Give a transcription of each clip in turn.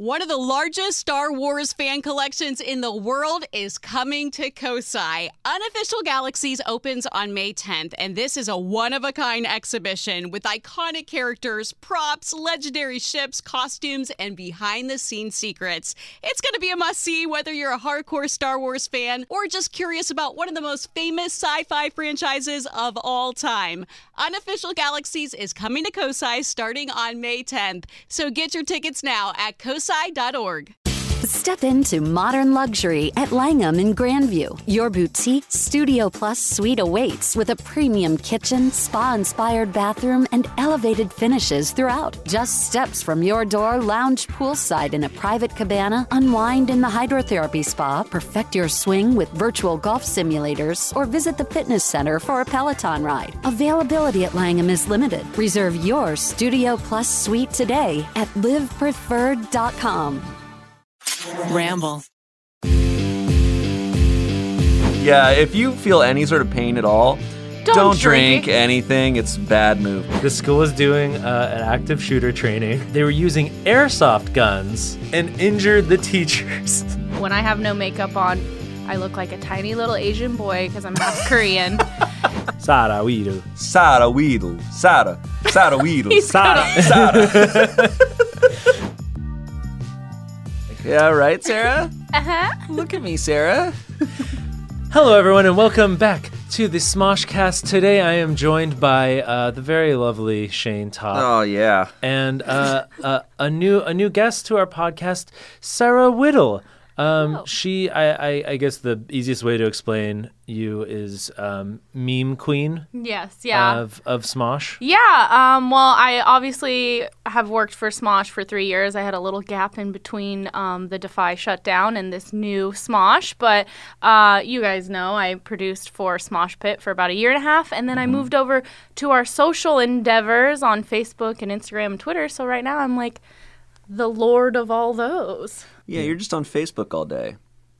One of the largest Star Wars fan collections in the world is coming to Kosai. Unofficial Galaxies opens on May 10th, and this is a one-of-a-kind exhibition with iconic characters, props, legendary ships, costumes, and behind-the-scenes secrets. It's going to be a must-see whether you're a hardcore Star Wars fan or just curious about one of the most famous sci-fi franchises of all time. Unofficial Galaxies is coming to Kosai starting on May 10th, so get your tickets now at kosai.org. Step into modern luxury at Langham in Grandview. Your boutique Studio Plus suite awaits with a premium kitchen, spa-inspired bathroom, and elevated finishes throughout. Just steps from your door, lounge poolside in a private cabana, unwind in the hydrotherapy spa, perfect your swing with virtual golf simulators, or visit the fitness center for a Peloton ride. Availability at Langham is limited. Reserve your Studio Plus suite today at livepreferred.com. Ramble. Yeah, if you feel any sort of pain at all, don't drink anything. It's a bad move. The school is doing an active shooter training. They were using airsoft guns and injured the teachers. When I have no makeup on, I look like a tiny little Asian boy because I'm half Korean. Sara Weedle. Sara Weedle. Sara Weedle. Sara. Yeah, right, Sarah? Uh-huh. Look at me, Sarah. Hello, everyone, and welcome back to the Smoshcast. Today, I am joined by the very lovely Shane Top. Oh, yeah. And a new guest to our podcast, Sarah Whittle. She, I guess the easiest way to explain you is meme queen. Yes, yeah. Of Smosh. Yeah, well, I obviously have worked for Smosh for 3 years. I had a little gap in between the Defy shutdown and this new Smosh, but you guys know I produced for Smosh Pit for about a year and a half, and then I moved over to our social endeavors on Facebook and Instagram and Twitter, so right now I'm like the lord of all those. Yeah, you're just on Facebook all day.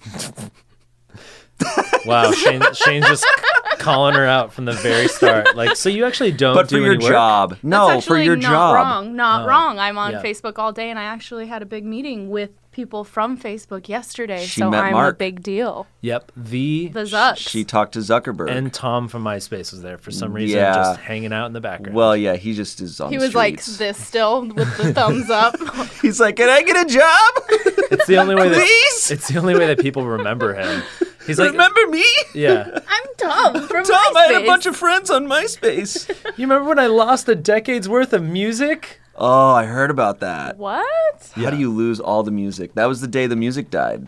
Wow, Shane's just calling her out from the very start. Like, so you actually don't But do for your any work? job. No, for your job. Not wrong. I'm on yeah. Facebook all day, and I actually had a big meeting with people from Facebook yesterday, She so met I'm Mark. a big deal. Yep, The Zucks. She talked to Zuckerberg. and Tom from MySpace was there for some reason, Yeah. just hanging out in the background. Well, yeah, he just is on He the was like streets. this still with the thumbs up. He's like, can I get a job? it's the only way that Please? it's the only way that people remember him. He's like, Remember me? yeah. I'm Tom from Tom, MySpace. I had a bunch of friends on MySpace. You remember when I lost a decade's worth of music? Oh, I heard about that. What? How do you lose all the music? That was the day the music died.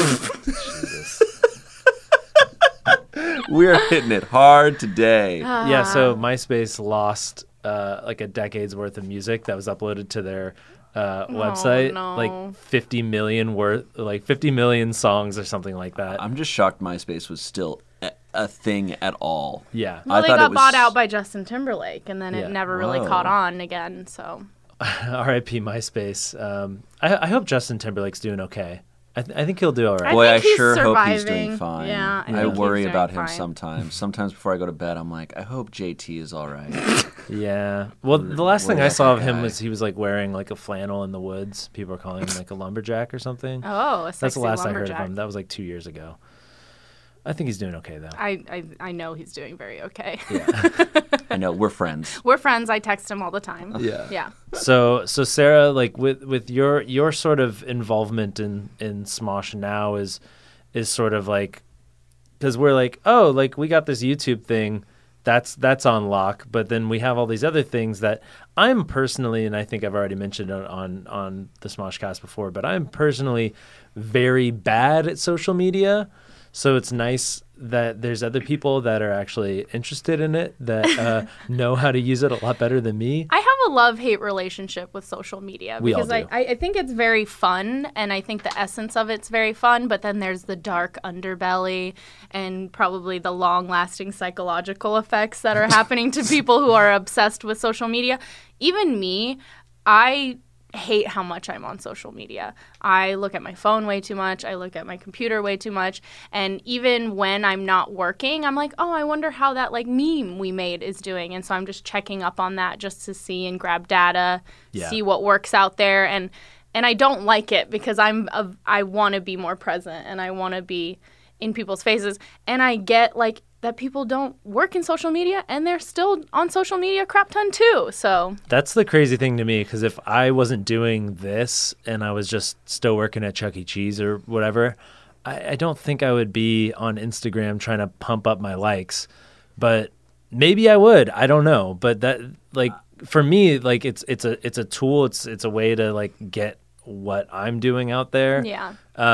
We're hitting it hard today. Yeah, so MySpace lost like a decade's worth of music that was uploaded to their website. no. Like 50 million songs or something like that. I'm just shocked MySpace was still a thing at all. Yeah. Well, they thought got it was- bought out by Justin Timberlake, and then Yeah. it never really Whoa. caught on again. So R.I.P. MySpace. I hope Justin Timberlake's doing okay. I think he'll do all right. I Boy, I think he's sure hope he's surviving. doing fine. Yeah, I I think he's worry doing about him fine. sometimes. Sometimes before I go to bed, I'm like, I hope JT is all right. Yeah. Well, the last thing I Where's saw that of him guy? was he was like wearing like a flannel in the woods. People were calling him like a lumberjack or something. Oh, a That's sexy the last I lumberjack. heard of him. That was like 2 years ago. I think he's doing okay though. I know he's doing very okay. I know, we're friends. We're friends. I text him all the time. Yeah. Yeah. So Sarah, like with your sort of involvement in Smosh now is sort of like, because we're like, oh, like we got this YouTube thing that's on lock, but then we have all these other things that I'm personally, and I think I've already mentioned it on the Smoshcast before, but I'm personally very bad at social media. So it's nice that there's other people that are actually interested in it, that know how to use it a lot better than me. I have a love-hate relationship with social media We all because do. I think it's very fun, and I think the essence of it's very fun, but then there's the dark underbelly and probably the long-lasting psychological effects that are happening to people who are obsessed with social media. Even me, I hate how much I'm on social media. I look at my phone way too much. I look at my computer way too much. And even when I'm not working, I'm like, oh, I wonder how that like meme we made is doing. And so I'm just checking up on that just to see and grab data, Yeah. see what works out there. And And I don't like it because I want to be more present and I want to be in people's faces. And I get like that people don't work in social media and they're still on social media a crap ton too. So that's the crazy thing to me, because if I wasn't doing this and I was just still working at Chuck E. Cheese or whatever, I don't think I would be on Instagram trying to pump up my likes. But maybe I would. I don't know. But that, like, for me, like, it's a tool. It's a way to like get what I'm doing out there. yeah.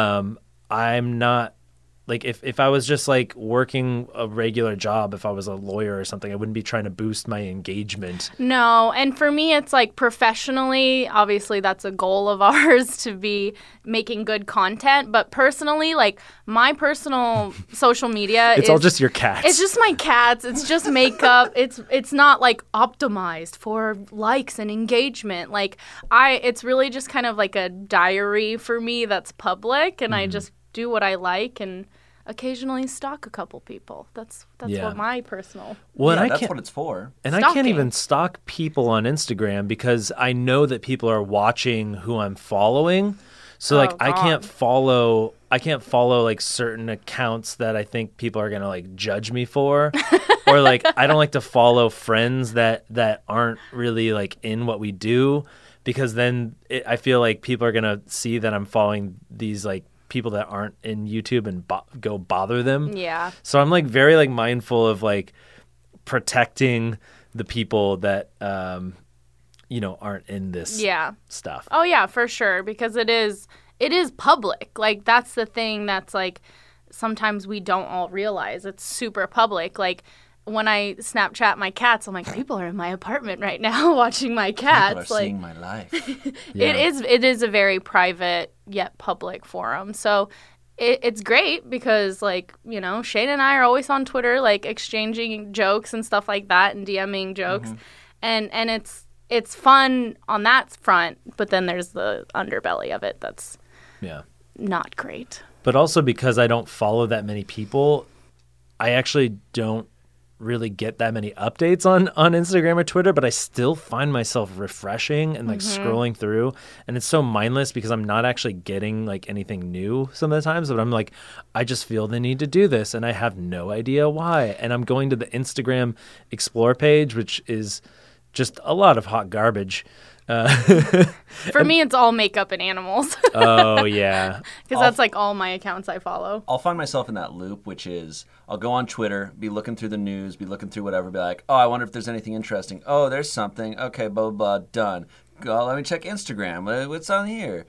I'm not like, if I was just like working a regular job, if I was a lawyer or something, I wouldn't be trying to boost my engagement. No, and for me, it's like professionally, obviously that's a goal of ours to be making good content. But personally, like my personal social media, It's all just your cats. It's just my cats. It's just makeup. It's not like optimized for likes and engagement. Like it's really just kind of like a diary for me that's public, and I just do what I like and occasionally stalk a couple people. That's what my personal. Well, Yeah, and that's what it's for. And I can't Stalking. even stalk people on Instagram because I know that people are watching who I'm following. So like I can't follow like certain accounts that I think people are going to like judge me for. Or like I don't like to follow friends that aren't really like in what we do, because then I feel like people are going to see that I'm following these like people that aren't in YouTube and go bother them. Yeah. So I'm like very like mindful of like protecting the people that aren't in this stuff. Oh yeah, for sure, because it is public. Like that's the thing that's like sometimes we don't all realize. It's super public. Like when I Snapchat my cats, I'm like, people are in my apartment right now watching my cats. People are like seeing my life. Yeah. it is a very private yet public forum. So it's great because like, you know, Shane and I are always on Twitter, like exchanging jokes and stuff like that and DMing jokes. And it's fun on that front, but then there's the underbelly of it that's not great. But also because I don't follow that many people, I actually don't really get that many updates on Instagram or Twitter, but I still find myself refreshing and like scrolling through, and it's so mindless because I'm not actually getting like anything new some of the times, but I'm like, I just feel the need to do this and I have no idea why. And I'm going to the Instagram Explore page, which is just a lot of hot garbage. For me, it's all makeup and animals. Oh yeah. Because that's like all my accounts I follow. I'll find myself in that loop, which is I'll go on Twitter, be looking through the news, be looking through whatever, be like, oh, I wonder if there's anything interesting. Oh, there's something. Okay, blah, blah, blah, done. Go, let me check Instagram. What's on here?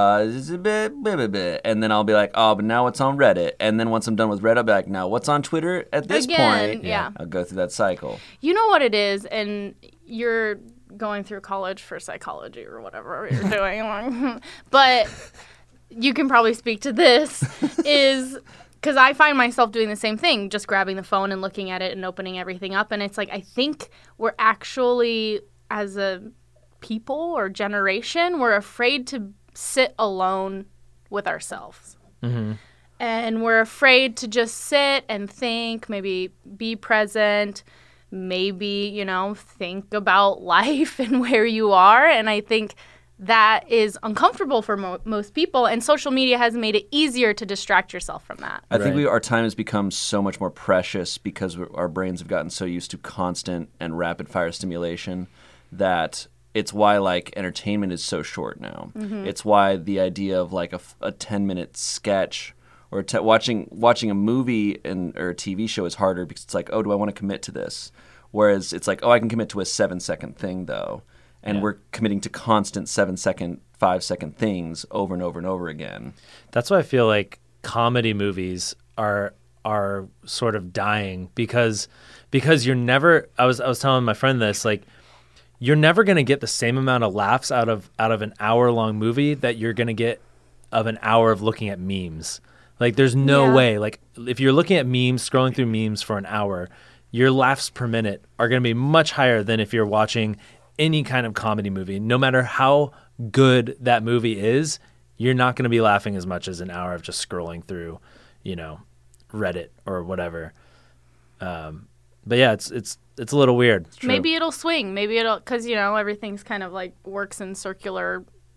And then I'll be like, oh, but now what's on Reddit? And then once I'm done with Reddit, I'll be like, now what's on Twitter at this Again, point? yeah. I'll go through that cycle. You know what it is, and you're going through college for psychology or whatever you're doing. But you can probably speak to this, is because I find myself doing the same thing, just grabbing the phone and looking at it and opening everything up. And it's like, I think we're actually, as a people or generation, we're afraid to sit alone with ourselves. And we're afraid to just sit and think, maybe be present, maybe, you know, think about life and where you are. And I think that is uncomfortable for most people. And social media has made it easier to distract yourself from that. I think our time has become so much more precious because our brains have gotten so used to constant and rapid fire stimulation that it's why like entertainment is so short now. It's why the idea of like a 10-minute sketch or watching a movie or a TV show is harder because it's like, oh, do I want to commit to this? Whereas it's like, oh, I can commit to a 7-second thing though. And we're committing to constant 7-second, 5-second things over and over and over again. That's why I feel like comedy movies are sort of dying because you're never. I was telling my friend this, like, you're never going to get the same amount of laughs out of an hour-long movie that you're going to get of an hour of looking at memes. Like, there's no way. Like, if you're looking at memes, scrolling through memes for an hour, your laughs per minute are going to be much higher than if you're watching any kind of comedy movie. No matter how good that movie is, you're not going to be laughing as much as an hour of just scrolling through, you know, Reddit or whatever. But yeah, it's a little weird. Maybe it'll swing. Maybe it'll, because, you know, everything's kind of like works in circular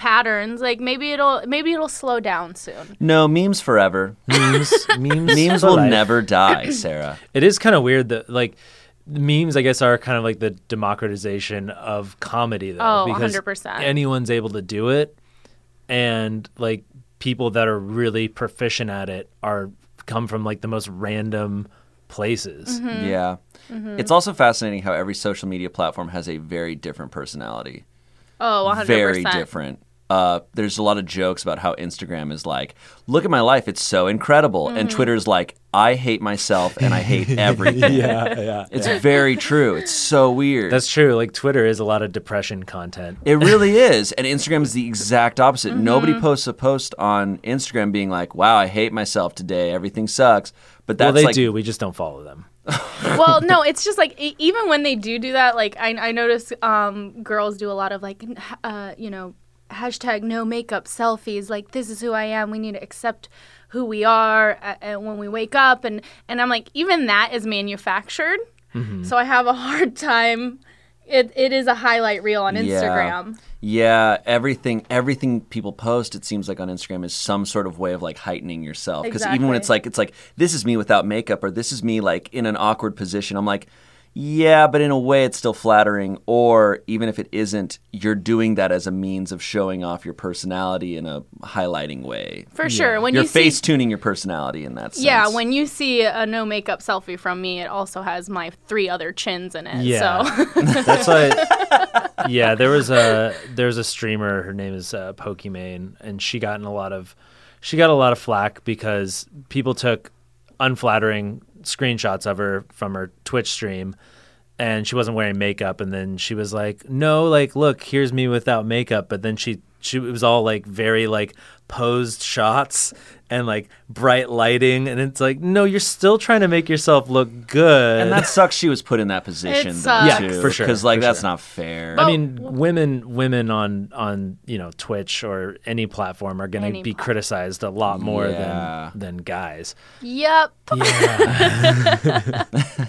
patterns. Like maybe it'll slow down soon. No, memes forever. Memes for will life. never die, Sarah. It is kind of weird that like memes, I guess, are kind of like the democratization of comedy, though. Oh, because 100%. anyone's able to do it, and like people that are really proficient at it come from like the most random places. Mm-hmm. Yeah. It's also fascinating how every social media platform has a very different personality. Oh, 100%. Very different. There's a lot of jokes about how Instagram is like, look at my life, it's so incredible. And Twitter's like, I hate myself and I hate everything. Yeah. It's very true. It's so weird. That's true. Like Twitter is a lot of depression content. It really is. And Instagram is the exact opposite. Nobody posts a post on Instagram being like, wow, I hate myself today. Everything sucks. But that's Well, they like, do. We just don't follow them. Well, no, it's just like even when they do that, like I notice girls do a lot of like, hashtag no makeup selfies. Like, this is who I am. We need to accept who we are when we wake up. And I'm like, even that is manufactured. Mm-hmm. So I have a hard time. It is a highlight reel on Instagram. Yeah, everything people post, it seems like on Instagram is some sort of way of like heightening yourself. Because even when it's like this is me without makeup, or this is me like in an awkward position, I'm like, yeah, but in a way it's still flattering. Or even if it isn't, you're doing that as a means of showing off your personality in a highlighting way. For sure. When You're you see, face tuning your personality in that sense. yeah, when you see a no makeup selfie from me, it also has my 3 other chins in it. Yeah. So. That's why. Yeah, there's a streamer. Her name is Pokimane, and she got a lot of flack because people took unflattering screenshots of her from her Twitch stream, and she wasn't wearing makeup. And then she was like, "No, like, look, here's me without makeup." But then it was all like very like posed shots and like bright lighting, and it's like, no, you're still trying to make yourself look good. And that sucks she was put in that position, It though, sucks. too. Yeah, for sure, Because like for that's sure. not fair. I mean, women on Twitch or any platform are going to be criticized a lot more Yeah. than guys. Yep. Yeah.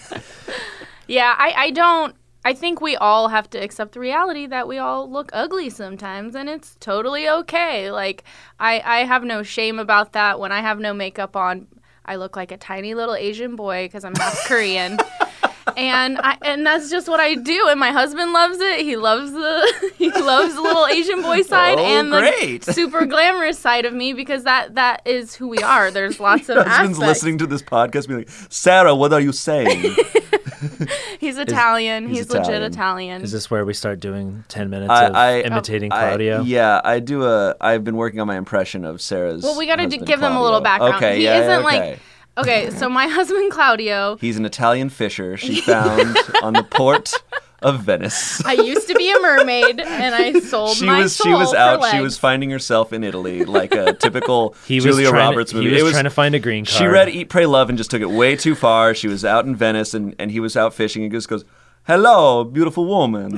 Yeah, I think we all have to accept the reality that we all look ugly sometimes, and it's totally okay. Like, I have no shame about that. When I have no makeup on, I look like a tiny little Asian boy because I'm half Korean. And that's just what I do, and my husband loves it. He loves the little Asian boy side and great. the super glamorous side of me, because that is who we are. There's lots of Husband's aspects. listening to this podcast being like, Sarah, what are you saying? He's Italian. he's He's legit Italian. Italian. Is this where we start doing 10 minutes of imitating Claudio? I've been working on my impression of Sarah's Well, we got to husband, give them a Claudio. little background. Okay, He yeah, isn't okay. like. Okay, so my husband Claudio. He's an Italian fisher she found on the port of Venice. I used to be a mermaid, and I sold She my was soul for out. She legs. was finding herself in Italy, like a typical He was Julia trying Roberts to, movie. He was trying to find a green card. She read Eat, Pray, Love and just took it way too far. She was out in Venice, and he was out fishing, and just goes, "Hello, beautiful woman.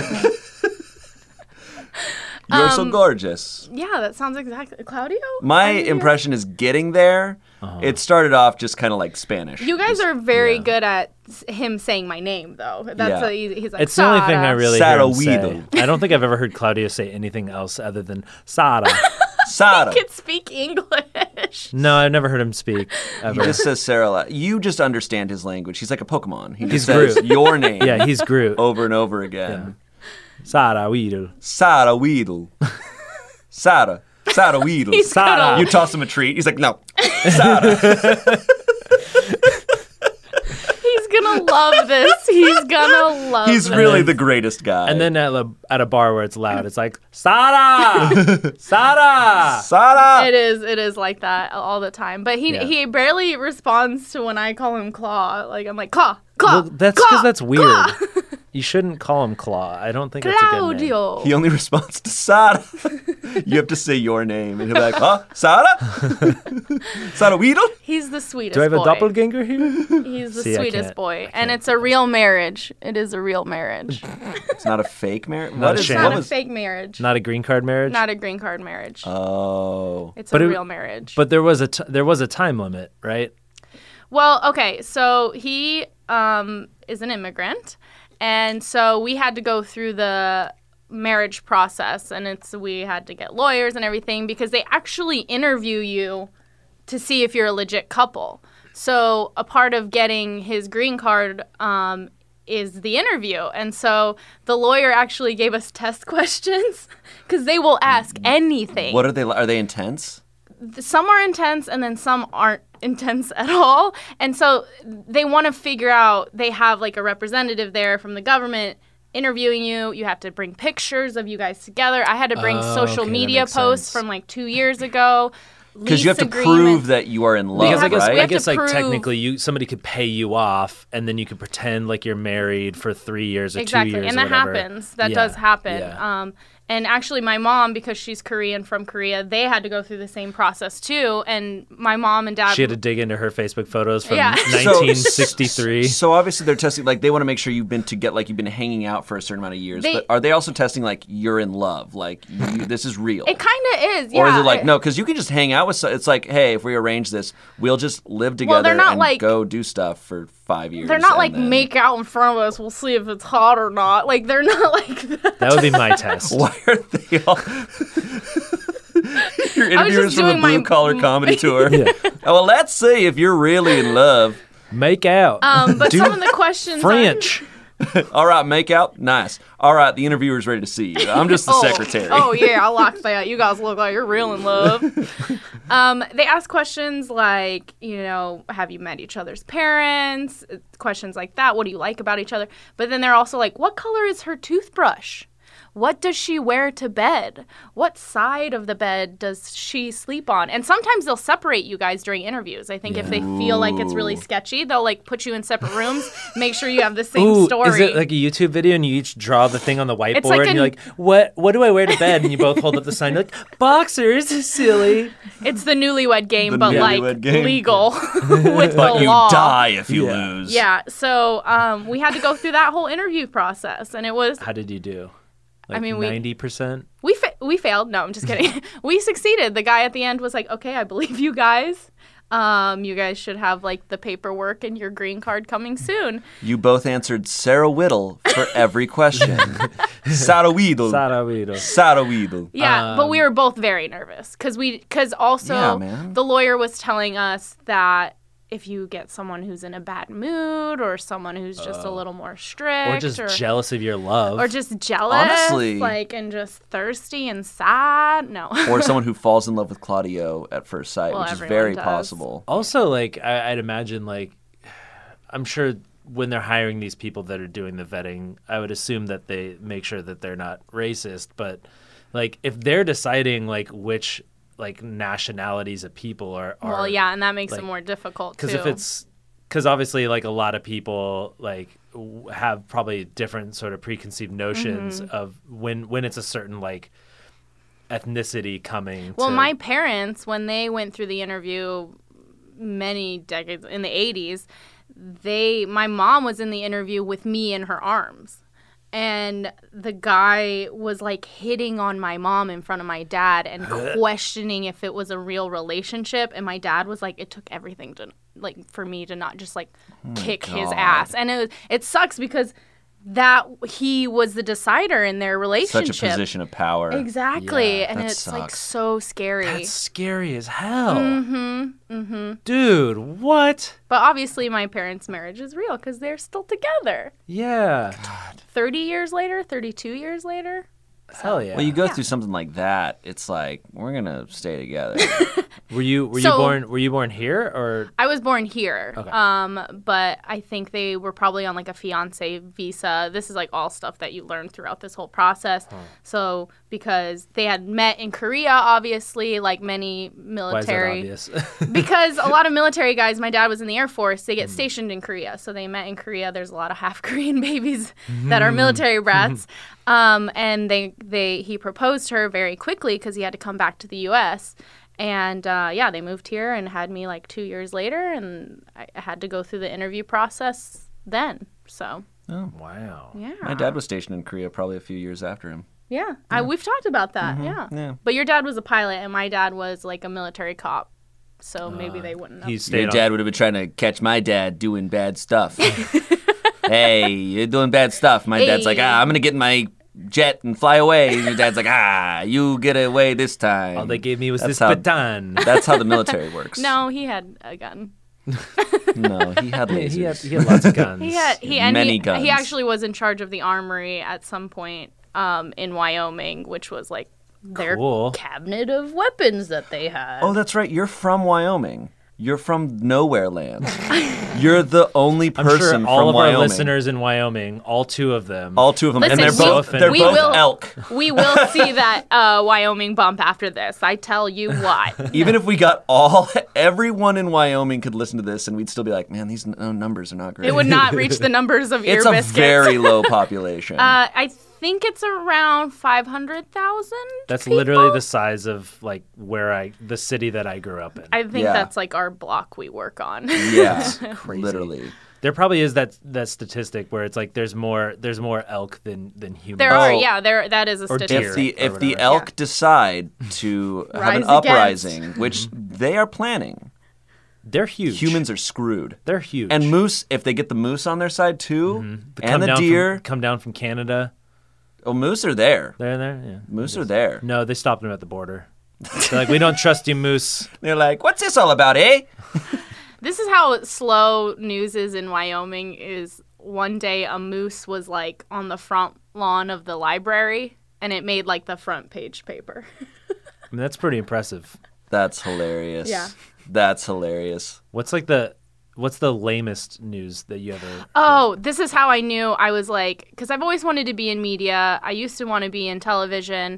You're so gorgeous." Yeah, that sounds exactly Claudio. My I mean, impression is getting there. It started off just kind of like Spanish. You guys are very good at him saying my name, though. That's Yeah. he's like. It's the only thing I Sara. really hear Sarah him say. Weedle. I don't think I've ever heard Claudio say anything else other than Sara. Sarah. Could speak English. No, I've never heard him speak He ever. just says Sarah. a lot. You just understand his language. He's like a Pokemon. He He's just says Groot. your name Yeah, he's Groot. over and over again. Sara Weedle. Sarah Weedle. Sarah Weedle. He's Sara. gonna- You toss him a treat. He's like, no. Sarah. He's gonna love this. He's gonna love. He's this. really the greatest guy. And then at a bar where it's loud, it's like, Sara! Sara! Sarah. It is like that all the time. But he barely responds to when I call him Claw. Like, I'm like, Claw. Well, that's Claw, because that's weird. Claw. You shouldn't call him Claw. I don't think that's a good name. Claudio. He only responds to Sarah. You have to say your name. And he'll be like, huh? Sarah? Sarah Weedle? He's the sweetest Do I have boy. a doppelganger here? He's the See, I sweetest can't- boy. I And can't it's a real marriage. It is a real marriage. It's not a fake marriage? Not a It's sham. not a fake marriage. Not a green card marriage? Not a green card marriage. Oh. It's But a it- real marriage. But there was a time limit, right? Well, okay, so he is an immigrant, and so we had to go through the marriage process, and we had to get lawyers and everything because they actually interview you to see if you're a legit couple. So a part of getting his green card is the interview. And so the lawyer actually gave us test questions because they will ask anything. What are they? Are they intense? Some are intense and then some aren't intense at all. And so they want to figure out, they have like a representative there from the government interviewing you. You have to bring pictures of you guys together. I had to bring social media posts from like 2 years ago. Because you have to prove that you are in love, because right? I guess like technically somebody could pay you off and then you could pretend like you're married for 3 years or 2 years. Exactly, and that happens. That does happen. Yeah. And actually, my mom, because she's Korean from Korea, they had to go through the same process too. And my mom and dad... She had to dig into her Facebook photos from 1963. So obviously they're testing, like they want to make sure you've been hanging out for a certain amount of years. But are they also testing like you're in love? Like this is real? It kind of is, yeah. Or is it like, no, because you can just hang out with, it's like, hey, if we arrange this, we'll just live together and go do stuff for 5 years. They're not like make out in front of us. We'll see if it's hot or not. Like they're not like that. That would be my test. Why are they all? Your interviewers from the Blue Collar Comedy Tour. Yeah. Oh, well, let's see if you're really in love. Make out. But some of the questions French. All right, make out. Nice. All right, the interviewer's ready to see you. I'm just the secretary. Oh yeah, I like that. You guys look like you're real in love. They ask questions like, have you met each other's parents? Questions like that. What do you like about each other? But then they're also like, what color is her toothbrush? What does she wear to bed? What side of the bed does she sleep on? And sometimes they'll separate you guys during interviews. I think if they feel like it's really sketchy, they'll like put you in separate rooms, make sure you have the same story. Is it like a YouTube video and you each draw the thing on the whiteboard and you're like, what do I wear to bed? And you both hold up the sign, you're like, boxers, silly. It's the newlywed game, but like legal with but the law. But you die if you lose. Yeah, so we had to go through that whole interview process, and it was... How did you do? Like, I mean, 90%? We failed. No, I'm just kidding. We succeeded. The guy at the end was like, okay, I believe you guys. You guys should have like the paperwork and your green card coming soon. You both answered Sarah Whittle for every question. Sarah Whittle. Yeah, but we were both very nervous because also the lawyer was telling us that if you get someone who's in a bad mood or someone who's just a little more strict. Or just jealous of your love. Or just jealous. Honestly. And just thirsty and sad. No. Or someone who falls in love with Claudio at first sight, which is very possible. Also, I'd imagine, I'm sure when they're hiring these people that are doing the vetting, I would assume that they make sure that they're not racist. But, if they're deciding, which... nationalities of people are well, yeah, and that makes it more difficult too. Because obviously, a lot of people have probably different sort of preconceived notions of when it's a certain ethnicity coming. Well, my parents, when they went through the interview many decades in the 80s, my mom was in the interview with me in her arms. And the guy was hitting on my mom in front of my dad and questioning if it was a real relationship. And my dad was like, it took everything to for me to not just kick his ass. And it sucks because that he was the decider in their relationship. Such a position of power. Exactly. Yeah, and it's sucks. So scary. That's scary as hell. Mm-hmm. Dude, what? But obviously my parents' marriage is real because they're still together. Yeah. God. 30 years later, 32 years later. Hell yeah. Well, you go through something like that, it's we're gonna stay together. Were you born here or? I was born here. Okay. But I think they were probably on a fiance visa. This is all stuff that you learn throughout this whole process. Huh. So because they had met in Korea, obviously, many military. Why is that obvious? Because a lot of military guys, my dad was in the Air Force, they get stationed in Korea. So they met in Korea. There's a lot of half Korean babies that are military brats. And he proposed to her very quickly because he had to come back to the U.S. And, they moved here and had me 2 years later, and I had to go through the interview process then, so. Oh, wow. Yeah. My dad was stationed in Korea probably a few years after him. Yeah. We've talked about that, yeah. But your dad was a pilot, and my dad was a military cop, so maybe they wouldn't have. Your dad would have been trying to catch my dad doing bad stuff. Hey, you're doing bad stuff. My dad's I'm going to get in my jet and fly away. And your dad's like, you get away this time. All they gave me was That's this how- baton. That's how the military works. No, he had a gun. No, he had lasers. he had lots of guns. Many guns. He actually was in charge of the armory at some point in Wyoming, which was like their Cool. cabinet of weapons that they had. Oh, that's right. You're from Wyoming. You're from nowhere land. You're the only I'm person sure from all of Wyoming. our listeners in Wyoming, all 2 of them. All 2 of them, Listen, and they're both we will- elk. We will see that Wyoming bump after this. I tell you what. Even if we got everyone in Wyoming could listen to this, and we'd still be like, man, these numbers are not great. It would not reach the numbers of Ear It's a Biscuits. very low population. I think it's around 500,000. That's people. literally the size of like the city that I grew up in. I think Yeah. that's like our block we work on. yeah, literally. There probably is that statistic where it's like there's more elk than humans. There are, Oh. yeah, that is a Or statistic. deer. If the whatever. elk decide to have Rise an against. uprising, which they are planning, They're huge. humans are screwed. They're huge. And moose, if they get the moose on their side too, Come and the down deer, come down from Canada. oh, moose are there. They're there. Yeah. Moose are there. No, they stopped them at the border. They're like, we don't trust you, moose. They're like, what's this all about, eh? This is how slow news is in Wyoming. Is one day a moose was like on the front lawn of the library, and it made like the front page paper. I mean, that's pretty impressive. That's hilarious. Yeah. That's hilarious. What's the lamest news that you ever? Oh, this is how I knew I was like, because I've always wanted to be in media. I used to want to be in television,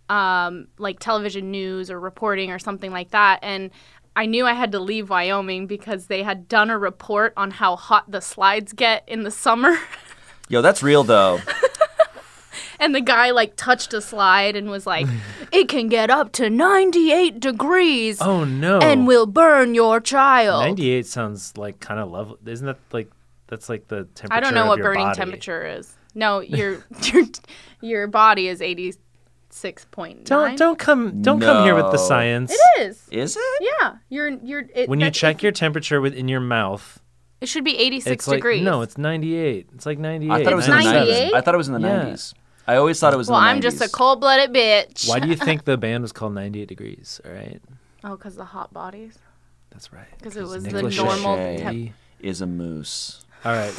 like television news or reporting or something like that. And I knew I had to leave Wyoming because they had done a report on how hot the slides get in the summer. Yo, that's real though. And the guy like touched a slide and was like, it can get up to 98 degrees Oh no! and will burn your child. 98 sounds like kind of lovely. Isn't that like that's like the temperature? I don't know of what your burning body. temperature is. No, your body is 86.9. Don't come here with the No. science. It is. Is it? Yeah, When you check your temperature within your mouth, it should be 86 it's like degrees. no, it's 98. It's like 98. I thought it was in the 98? 90s. I thought it was in the Yeah. 90s. I always thought it was Well, in the 90s. I'm just a cold-blooded bitch. Why do you think the band was called 98 Degrees? All right, Oh, because the hot bodies. that's right. Because it was the Nicolas normal Lachey. temp. Is a moose. All right,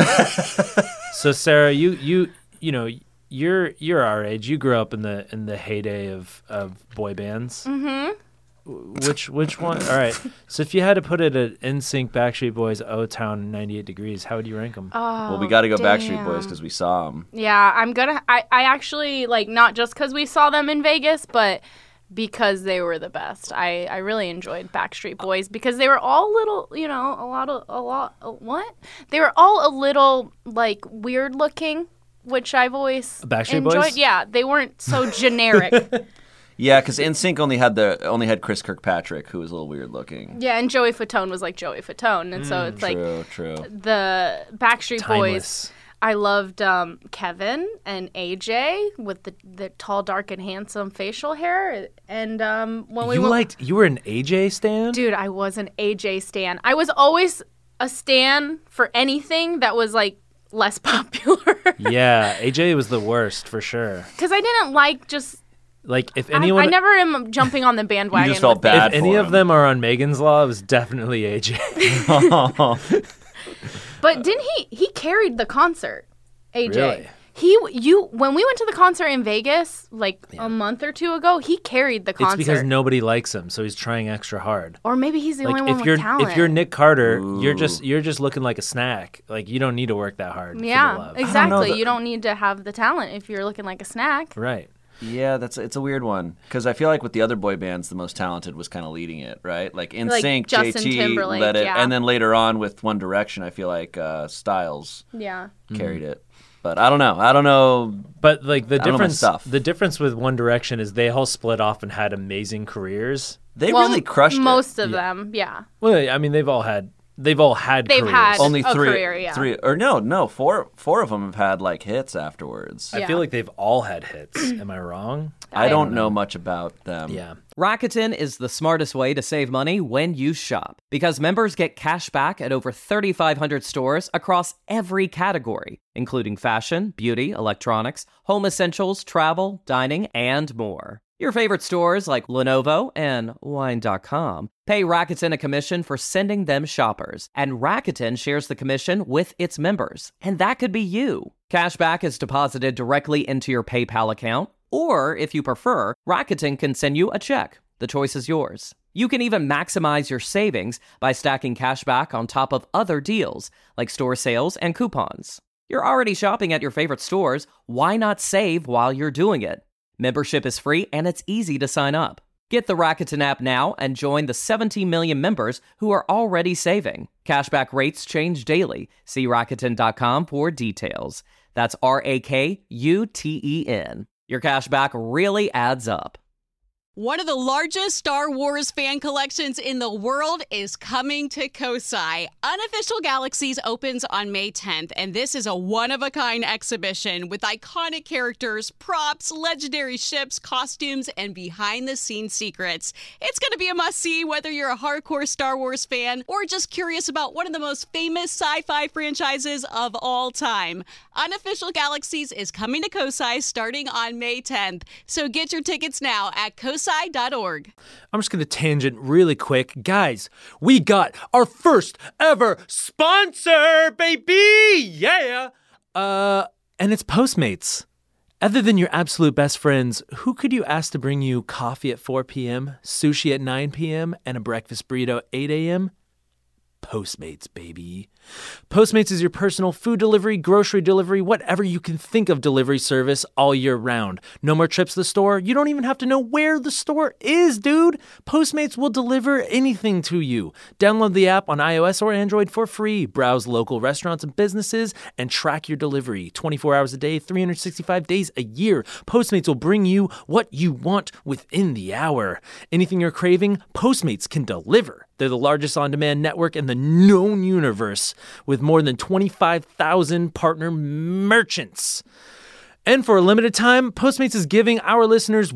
so Sarah, you know you're our age. You grew up in the heyday of boy bands. Mm-hmm. Which one? All right. So if you had to put it at NSYNC, Backstreet Boys, O-Town, 98 Degrees, how would you rank them? Well, we got to go Backstreet Boys damn. because we saw them. Yeah, I actually, like, not just because we saw them in Vegas, but because they were the best. I really enjoyed Backstreet Boys because they were all little, you know, what? They were all a little, like, weird looking, which I've always Backstreet enjoyed. Boys? Yeah, they weren't so generic. Yeah, because NSYNC only had Chris Kirkpatrick, who was a little weird looking. Yeah, and Joey Fatone was like Joey Fatone. And so it's like True. the Backstreet Timeless. Boys. I loved Kevin and AJ with the tall, dark, and handsome facial hair. And when we You were an AJ stan? dude, I was an AJ stan. I was always a stan for anything that was like less popular. Yeah, AJ was the worst for sure. Because I didn't like just. Like if I anyone, never am jumping on the bandwagon. You just felt with bad if for any of him. them are on Megan's Law, it was definitely AJ. But didn't he carried the concert, AJ? Really? When we went to the concert in Vegas like a month or two ago, he carried the It's concert. because nobody likes him, so he's trying extra hard. Or maybe he's the Like only one with talent. if you're Nick Carter, you're just looking like a snack. Like you don't need to work that hard. for the yeah, love. exactly. that- You don't need to have the talent if you're looking like a snack. Right. Yeah, it's a weird one because I feel like with the other boy bands, the most talented was kind of leading it, right? Like NSYNC, Justin JT Timberlake, led it, yeah. and then later on with One Direction, I feel like Styles Yeah. carried it. But I don't know. But like the I don't know my difference, stuff. the difference with One Direction is they all split off and had amazing careers. They Well, really crushed most it. of them, yeah. Well, I mean, they've all had They've careers. had- Only a three, career, yeah. four of them have had like hits afterwards. I Yeah. feel like they've all had hits. Am I wrong? I don't know much about them. Yeah. Rakuten is the smartest way to save money when you shop, because members get cash back at over 3,500 stores across every category, including fashion, beauty, electronics, home essentials, travel, dining, and more. Your favorite stores like Lenovo and Wine.com pay Rakuten a commission for sending them shoppers, and Rakuten shares the commission with its members, and that could be you. Cashback is deposited directly into your PayPal account, or if you prefer, Rakuten can send you a check. The choice is yours. You can even maximize your savings by stacking cashback on top of other deals, like store sales and coupons. You're already shopping at your favorite stores. Why not save while you're doing it? Membership is free and it's easy to sign up. Get the Rakuten app now and join the 17 million members who are already saving. Cashback rates change daily. See Rakuten.com for details. That's Rakuten. Your cashback really adds up. One of the largest Star Wars fan collections in the world is coming to Kosai. Unofficial Galaxies opens on May 10th, and this is a one-of-a-kind exhibition with iconic characters, props, legendary ships, costumes, and behind-the-scenes secrets. It's going to be a must-see whether you're a hardcore Star Wars fan or just curious about one of the most famous sci-fi franchises of all time. Unofficial Galaxies is coming to Kosai starting on May 10th, so get your tickets now at kosai.org. I'm just going to tangent really quick. Guys, we got our first ever sponsor, baby! Yeah! And it's Postmates. Other than your absolute best friends, who could you ask to bring you coffee at 4 p.m., sushi at 9 p.m., and a breakfast burrito at 8 a.m.? Postmates, baby. Postmates is your personal food delivery, grocery delivery, whatever you can think of delivery service all year round. No more trips to the store. You don't even have to know where the store is, dude. Postmates will deliver anything to you. Download the app on iOS or Android for free. Browse local restaurants and businesses and track your delivery 24 hours a day, 365 days a year. Postmates will bring you what you want within the hour. Anything you're craving, Postmates can deliver. They're the largest on-demand network in the known universe with more than 25,000 partner merchants. And for a limited time, Postmates is giving our listeners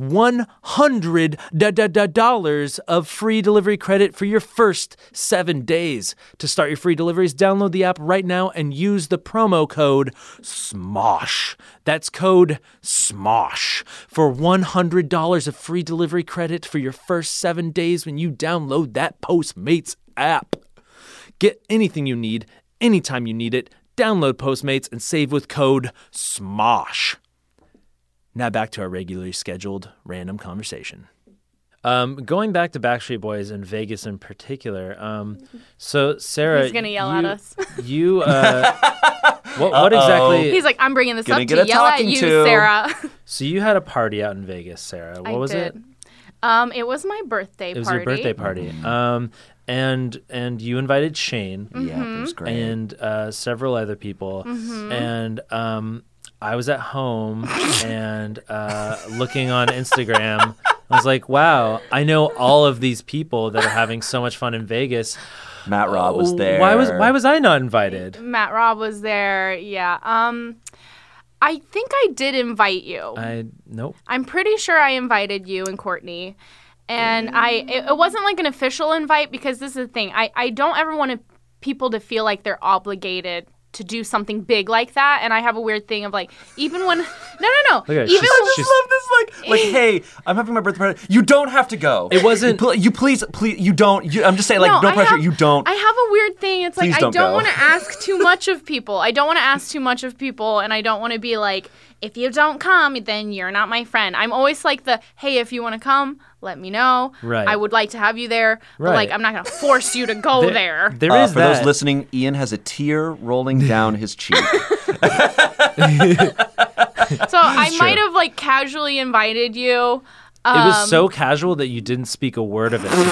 $100 of free delivery credit for your first 7 days. To start your free deliveries, download the app right now and use the promo code SMOSH. That's code SMOSH for $100 of free delivery credit for your first 7 days when you download that Postmates app. Get anything you need, anytime you need it. Download Postmates and save with code SMOSH. Now back to our regularly scheduled random conversation. Going back to Backstreet Boys and Vegas in particular. So Sarah, he's gonna yell at us. You, what exactly? He's like, I'm bringing this up to get a yell at talking you, to. Sarah. So you had a party out in Vegas, Sarah. What was it? It was my birthday party. It was your birthday party. And you invited Shane. Yeah, it was great. And several other people. And I was at home and looking on Instagram. I was like, wow, I know all of these people that are having so much fun in Vegas. Matt Robb was there. Why was I not invited? Matt Robb was there. Yeah. I think I did invite you. Nope. I'm pretty sure I invited you and Courtney. And it wasn't like an official invite because this is the thing. I don't ever want people to feel like they're obligated to do something big like that. And I have a weird thing of like, even when, no. Okay, Even I just love this, like, hey, I'm having my birthday party. You don't have to go. It wasn't. You please, you don't. I'm just saying, like, no pressure. You don't. I have a weird thing. It's like, Please I don't don't go. want to ask too much of people. And I don't want to be like, if you don't come, then you're not my friend. I'm always like hey, if you want to come, let me know. Right. I would like to have you there. But like, I'm not going to force you to go there. There is for that. those listening, Ian has a tear rolling down his cheek. So I might have like casually invited you. It was so casual that you didn't speak a word of it to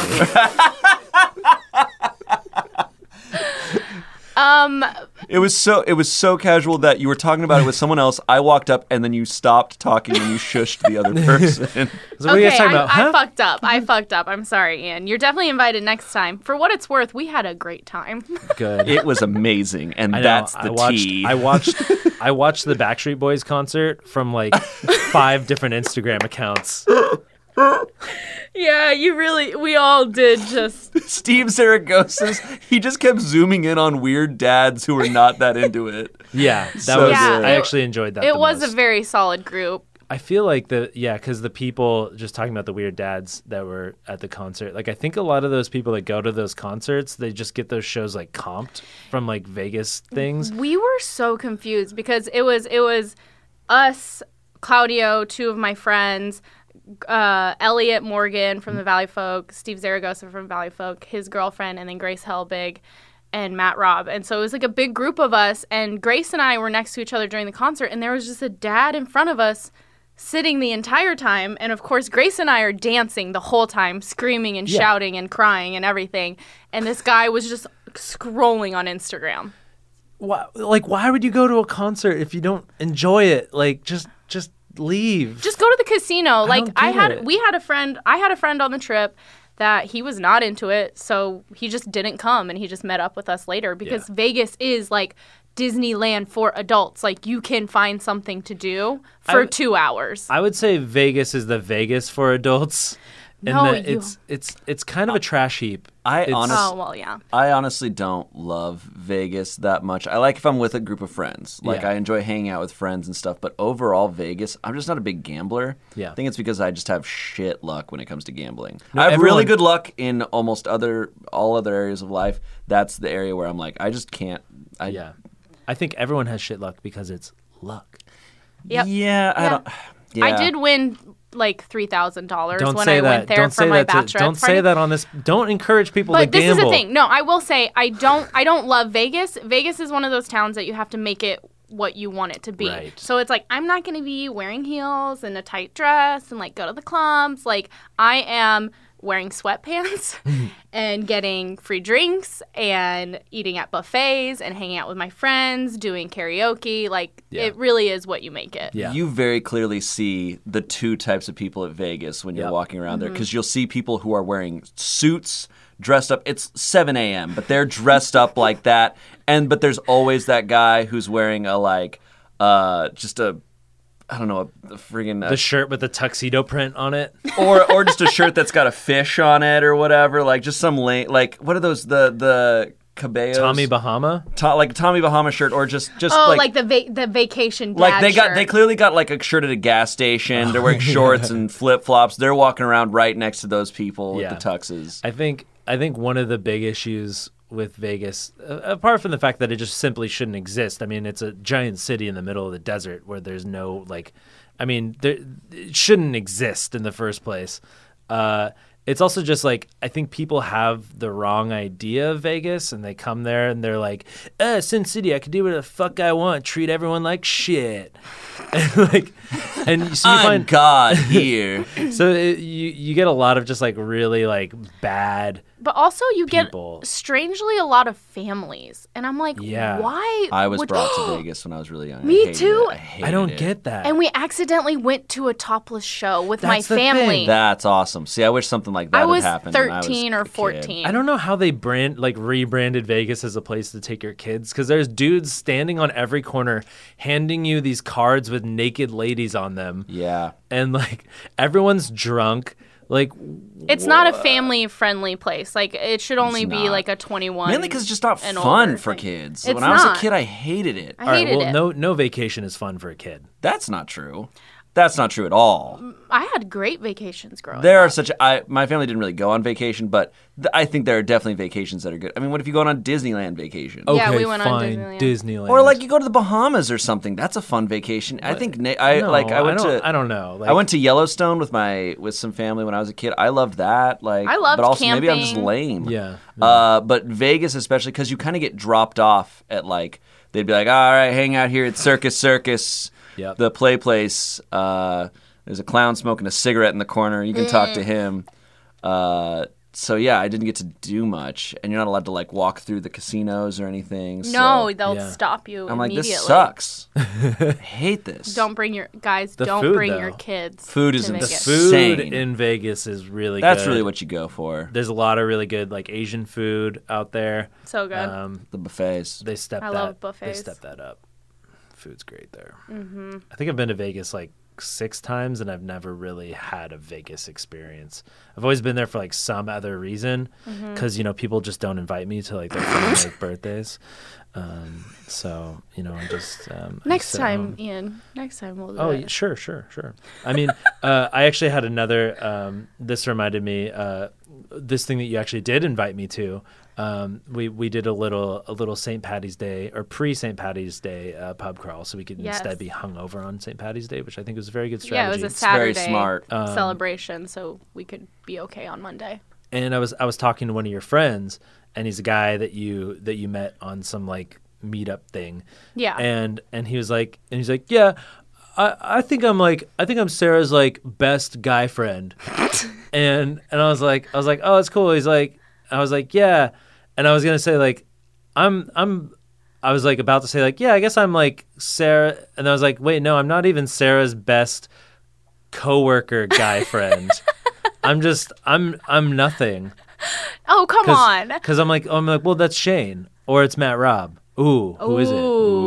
me. It was so casual that you were talking about it with someone else. I walked up and then you stopped talking and you shushed the other person. So what are you guys talking about? I fucked up. I'm sorry, Ian. You're definitely invited next time. For what it's worth, we had a great time. Good. It was amazing, and I know. that's the tea. I watched the Backstreet Boys concert from like 5 different Instagram accounts. Yeah, we all did just. Steve Zaragoza's, he just kept zooming in on weird dads who were not that into it. Yeah, that So was. good. I actually enjoyed that. It was most. a very solid group. I feel like because the people, just talking about the weird dads that were at the concert, like I think a lot of those people that go to those concerts, they just get those shows like comped from like Vegas things. We were so confused because it was us, Claudio, two of my friends, Elliot Morgan from the Valley Folk, Steve Zaragoza from Valley Folk, his girlfriend, and then Grace Helbig and Matt Robb. And so it was like a big group of us, and Grace and I were next to each other during the concert, and there was just a dad in front of us sitting the entire time. And of course, Grace and I are dancing the whole time, screaming and shouting and crying and everything. And this guy was just scrolling on Instagram. Why would you go to a concert if you don't enjoy it? Like, just leave. Just go to the casino. Like I had a friend on the trip that he was not into it, so he just didn't come, and he just met up with us later because Vegas is like Disneyland for adults. Like you can find something to do for 2 hours. I would say Vegas is the Vegas for adults. It's kind of a trash heap. I honestly don't love Vegas that much. I like if I'm with a group of friends. Like I enjoy hanging out with friends and stuff. But overall, Vegas, I'm just not a big gambler. Yeah. I think it's because I just have shit luck when it comes to gambling. No, I have really good luck in almost all other areas of life. That's the area where I'm like, I just can't. I think everyone has shit luck because it's luck. Yep. I did win like $3,000 when I went there for my bachelorette party. Don't say that on this. Don't encourage people to gamble. But this is the thing. No, I will say I don't love Vegas. Vegas is one of those towns that you have to make it what you want it to be. Right. So it's like I'm not going to be wearing heels and a tight dress and like go to the clubs. Like I am wearing sweatpants and getting free drinks and eating at buffets and hanging out with my friends, doing karaoke. Like, it really is what you make it. Yeah. You very clearly see the two types of people at Vegas when you're walking around there, because you'll see people who are wearing suits, dressed up. It's 7 a.m., but they're dressed up like that. But there's always that guy who's wearing the shirt with the tuxedo print on it, or just a shirt that's got a fish on it or whatever, like just some what are those the Cabellos? Tommy Bahama, like a Tommy Bahama shirt, or just like the vacation dad like shirt. They clearly got like a shirt at a gas station. They're wearing shorts and flip flops. They're walking around right next to those people with the tuxes. I think one of the big issues with Vegas, apart from the fact that it just simply shouldn't exist. I mean, it's a giant city in the middle of the desert where there's no it shouldn't exist in the first place. It's also just like, I think people have the wrong idea of Vegas, and they come there and they're like, Sin City, I can do whatever the fuck I want, treat everyone like shit. And so you I'm find God here. So you get a lot of just like really like bad. But also you people. Get strangely a lot of families, and I'm like, why? I was brought to Vegas when I was really young. Me too. I don't get that. And we accidentally went to a topless show with That's my the family. thing. That's awesome. See, I wish something like that had happened. I was 13 or 14. Kid. I don't know how they rebranded Vegas as a place to take your kids, because there's dudes standing on every corner handing you these cards with naked ladies on them. Yeah. And like everyone's drunk. Like, it's not a family-friendly place. Like, it should only be like a 21. Mainly because it's just not and fun for thing. kids. It's when I was not. a kid, I hated it. I hated it. No vacation is fun for a kid. That's not true. That's not true at all. I had great vacations growing up. My family didn't really go on vacation, but I think there are definitely vacations that are good. I mean, what if you go on a Disneyland vacation? Okay, yeah, we went on Disneyland. Or like you go to the Bahamas or something. That's a fun vacation. I think I don't know. I went to Yellowstone with some family when I was a kid. I loved that. I loved but also camping. Maybe I'm just lame. Yeah. But Vegas especially, because you kind of get dropped off at they'd be like, all right, hang out here at Circus. Yep. The play place. There's a clown smoking a cigarette in the corner. You can talk to him. So yeah, I didn't get to do much, and you're not allowed to walk through the casinos or anything. No, they'll stop you. I'm like, immediately. this sucks. I hate this. Don't bring your Food, kids. Food is to insane. Vegas. The food in Vegas is really good. That's really what you go for. There's a lot of really good Asian food out there. So good. The buffets. I love buffets. They step that up. Food's great there. Mm-hmm. I think I've been to Vegas 6 times, and I've never really had a Vegas experience. I've always been there for like some other reason, because people just don't invite me to like their friends' like birthdays. So I just Next sit time, home. Ian. Next time we'll do Oh, it. sure. I mean, I actually had another. This reminded me. This thing that you actually did invite me to. We did a little St. Patty's Day or pre-St. Patty's Day pub crawl, so we could instead be hungover on St. Patty's Day, which I think was a very good strategy. Yeah, it was a It's very Saturday smart. celebration, so we could be okay on Monday. And I was talking to one of your friends, and he's a guy that you met on some like meetup thing. Yeah. And he's like, yeah, I think I'm Sarah's like best guy friend. and I was like, oh, that's cool. He's like, I was like, yeah. And I was gonna say like, I was like about to say like, yeah, I guess I'm like Sarah. And I was like, wait, no, I'm not even Sarah's best coworker guy friend. I'm nothing. Oh, come on. Because I'm like, well, that's Shane or it's Matt Robb. Ooh, who is it?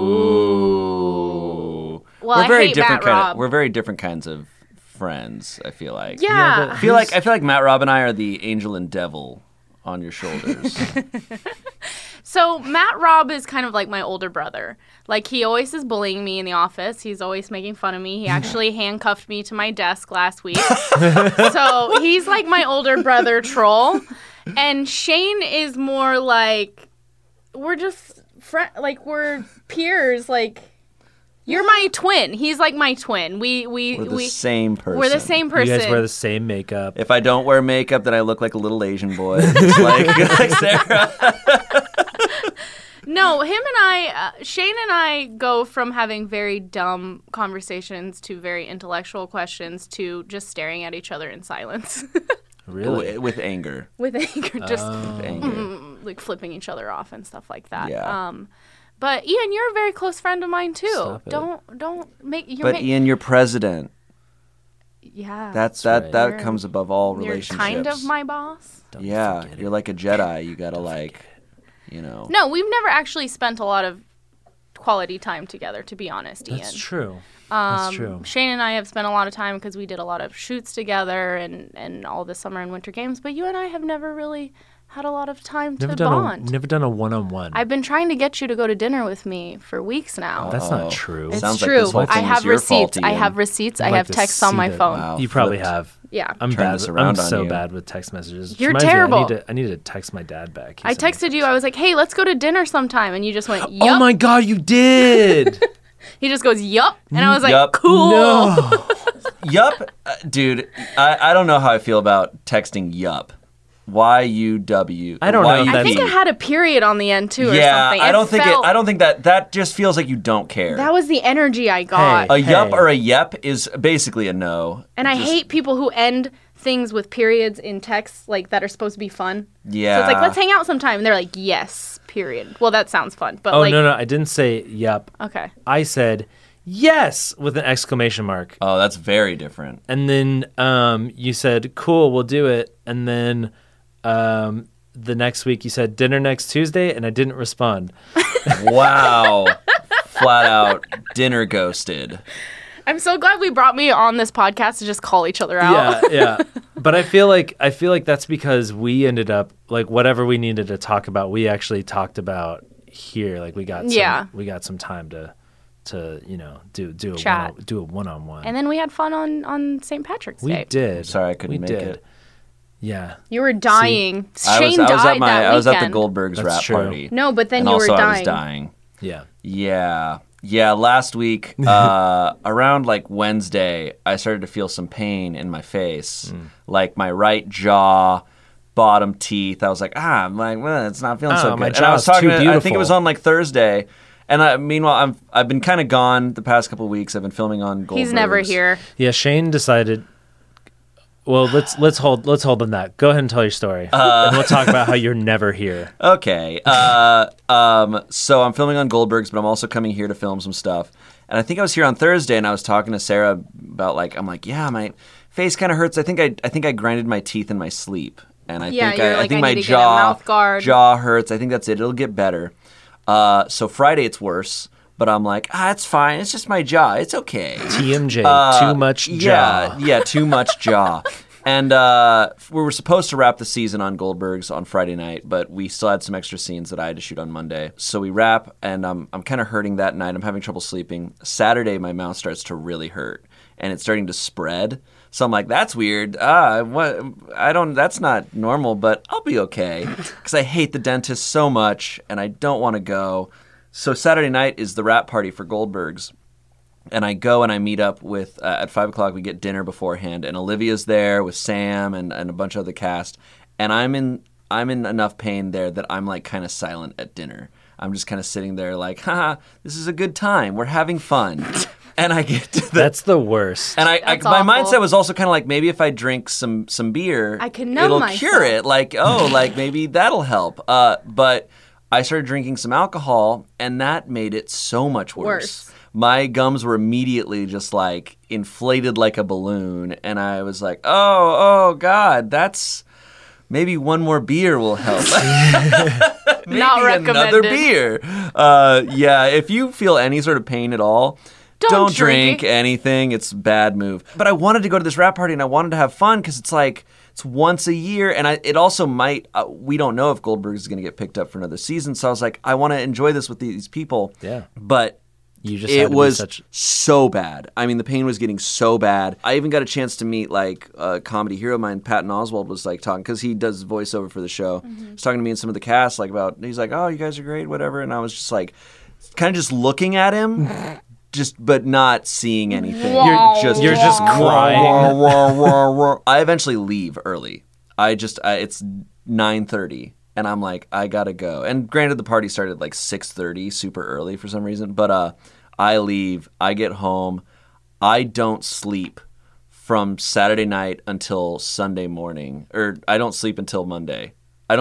Ooh. Well, I hate Matt Robb. We're very different kinds of friends, I feel like. Yeah. I feel like Matt Robb and I are the angel and devil on your shoulders. So Matt Robb is kind of like my older brother. Like, he always is bullying me in the office. He's always making fun of me. He actually handcuffed me to my desk last week. So he's like my older brother troll. And Shane is more like, we're just we're peers. Like, you're my twin. He's like my twin. We're the same person. We're the same person. You guys wear the same makeup. If I don't wear makeup, then I look like a little Asian boy. Just like Sarah. No, Shane and I go from having very dumb conversations to very intellectual questions to just staring at each other in silence. Really? With anger. With anger, just With anger. like flipping each other off and stuff like that. Yeah. But Ian, you're a very close friend of mine too. Stop it. Don't make But Ian, you're president. Yeah. right. That comes above all You're relationships. kind of my boss. Don't Yeah, forget you're it. like a Jedi. You gotta No, we've never actually spent a lot of quality time together, to be honest, Ian. That's true. That's true. Shane and I have spent a lot of time because we did a lot of shoots together and all the summer and winter games, but you and I have never really had a lot of time to bond. Never done a one-on-one. I've been trying to get you to go to dinner with me for weeks now. That's not true. It's Sounds like true. this whole I thing have was your fault, receipts. I Ian. have receipts. I I'd like have to texts on see my that. phone. Wow. You probably Flipped. have. Yeah. I'm Turn bad. this around I'm on so you. bad with text messages. You're Reminds me, terrible. I need to text my dad back. He I sent me texted you. I was like, "Hey, let's go to dinner sometime," and you just went, Oh "Yup." my God, you did! He just goes, "Yup," and I was like, Yup. "Cool." No. Yup, dude. I don't know how I feel about texting yup. Y-U-W. I don't know if I that's- think it had a period on the end too, or Yeah, something. I don't think felt- I don't think that just feels like you don't care. That was the energy I got. Hey. A yup or a yep is basically a no. And I Just- hate people who end things with periods in texts like that are supposed to be fun. Yeah. So it's like, let's hang out sometime. And they're like, yes, period. Well, that sounds fun. But Oh, like, no, I didn't say yup. Okay. I said yes with an exclamation mark. Oh, that's very different. And then you said, cool, we'll do it. And then the next week you said, dinner next Tuesday, and I didn't respond. Wow. Flat out dinner ghosted. I'm so glad we brought me on this podcast to just call each other out. Yeah. But I feel like that's because we ended up, like, whatever we needed to talk about, we actually talked about here. Like, we got some time to do Chat. a one-on-one. And then we had fun on St. Patrick's we Day. did. Sorry I couldn't make it. Yeah. You were dying. I Shane was died that I was at the weekend. Goldbergs That's rap true. party. No, but then and you also were I dying. was dying. Yeah. Yeah, last week, around like Wednesday, I started to feel some pain in my face. Like my right jaw, bottom teeth. I was like, I'm like, well, it's not feeling so good. my And I was jaw's talking too to, I think it beautiful. was on like Thursday. And meanwhile, I've been kind of gone the past couple of weeks. I've been filming on Goldbergs. He's never here. Yeah, Shane decided. Well, let's hold on that. Go ahead and tell your story, and we'll talk about how you're never here. Okay. So I'm filming on Goldbergs, but I'm also coming here to film some stuff. And I think I was here on Thursday, and I was talking to Sarah about I'm like, yeah, my face kind of hurts. I think I grinded my teeth in my sleep, and I Yeah, think you're I like, think I my need to get a mouth guard. jaw hurts. I think that's it. It'll get better. So Friday it's worse. But I'm like, it's fine. It's just my jaw. It's okay. TMJ, too much jaw. Yeah, too much jaw. And we were supposed to wrap the season on Goldberg's on Friday night, but we still had some extra scenes that I had to shoot on Monday. So we wrap, and I'm kind of hurting that night. I'm having trouble sleeping. Saturday, my mouth starts to really hurt, and it's starting to spread. So I'm like, that's weird. That's not normal, but I'll be okay because I hate the dentist so much, and I don't want to go. So Saturday night is the wrap party for Goldberg's. And I go and I meet up with, at 5 o'clock, we get dinner beforehand. And Olivia's there with Sam and a bunch of the cast. And I'm in enough pain there that I'm like kind of silent at dinner. I'm just kind of sitting there like, haha, this is a good time. We're having fun. And I get to That's the worst. And my mindset was also kind of like, maybe if I drink some beer, I can numb it'll myself. cure it. Like, like maybe that'll help. But I started drinking some alcohol, and that made it so much worse. My gums were immediately just like inflated like a balloon, and I was like, oh God, that's maybe one more beer will help. Maybe Not recommended. Another beer. If you feel any sort of pain at all, don't drink anything. It's a bad move. But I wanted to go to this wrap party, and I wanted to have fun because it's like, it's once a year, and it also might, we don't know if Goldberg is going to get picked up for another season, so I was like, I want to enjoy this with these people. Yeah. But it was so bad. I mean, the pain was getting so bad. I even got a chance to meet like a comedy hero of mine, Patton Oswalt, was like talking, because he does voiceover for the show. He was talking to me and some of the cast like about, he's like, oh, you guys are great, whatever. And I was just like, kind of just looking at him. But not seeing anything. You're just crying. I eventually leave early. It's 9:30, and I'm like, I gotta go. And granted, the party started at like 6:30, super early for some reason. But I leave. I get home. I don't sleep from Saturday night until Sunday morning, or I don't sleep until Monday.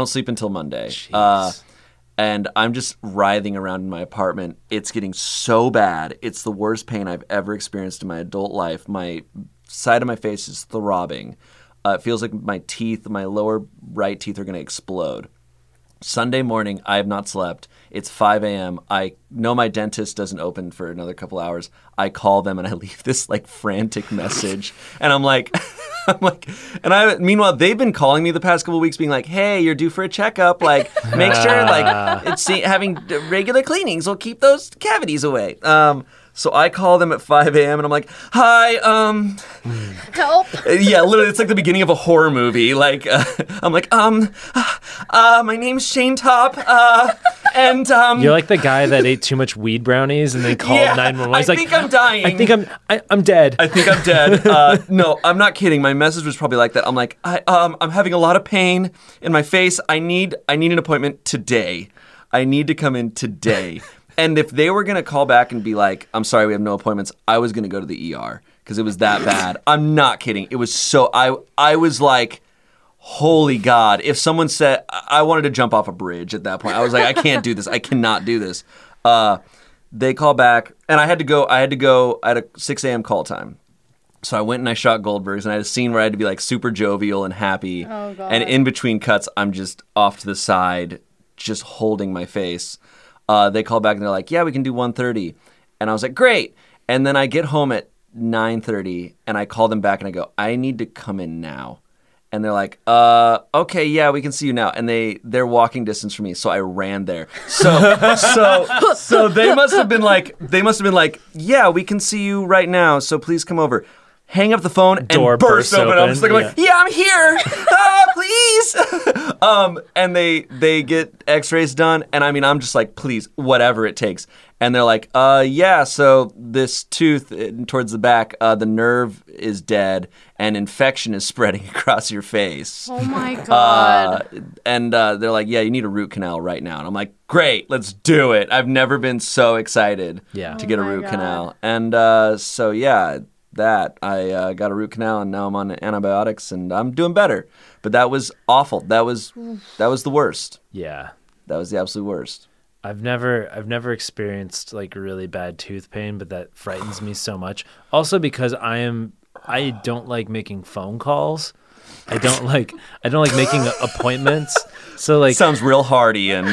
Jeez. And I'm just writhing around in my apartment. It's getting so bad. It's the worst pain I've ever experienced in my adult life. My side of my face is throbbing. It feels like my teeth, my lower right teeth are going to explode. Sunday morning, I have not slept. It's 5 a.m. I know my dentist doesn't open for another couple hours. I call them and I leave this like frantic message. And I'm like... meanwhile, they've been calling me the past couple of weeks being like, hey, you're due for a checkup. Like, make sure, like, having regular cleanings will keep those cavities away. So I call them at 5 a.m. and I'm like, hi, Help. Yeah, literally, it's like the beginning of a horror movie. Like, I'm like, my name's Shane Top, and You're like the guy that ate too much weed brownies and they called 911. I think I'm dying. I think I'm dead. I think I'm dead. No, I'm not kidding. My message was probably like that. I'm like, I'm having a lot of pain in my face. I need an appointment today. I need to come in today. And if they were going to call back and be like, I'm sorry, we have no appointments, I was going to go to the ER because it was that bad. I'm not kidding. It was so, I was like, holy God. If someone said, I wanted to jump off a bridge at that point. I was like, I can't do this. I cannot do this. They call back, and I had a 6 a.m. call time. So I went and I shot Goldberg's, and I had a scene where I had to be like super jovial and happy. Oh, God. And in between cuts, I'm just off to the side, just holding my face. They call back and they're like, yeah, we can do 1:30. And I was like, great. And then I get home at 9:30 and I call them back and I go, I need to come in now. And they're like, okay, yeah, we can see you now. And they're walking distance from me, so I ran there. So they must have been like, yeah, we can see you right now, so please come over. Hang up the phone and Door burst open. I'm just like, yeah, I'm here. Please. And they get x-rays done. And I mean, I'm just like, please, whatever it takes. And they're like, yeah, so this tooth towards the back, the nerve is dead and infection is spreading across your face. Oh my God. And they're like, yeah, you need a root canal right now. And I'm like, great, let's do it. I've never been so excited to get a root canal. And so, yeah. I got a root canal and now I'm on antibiotics and I'm doing better. But that was awful. That was the worst. Yeah. That was the absolute worst. I've never experienced like really bad tooth pain, but that frightens me so much. Also because I don't like making phone calls. I don't like making appointments. So like, Sounds real hearty and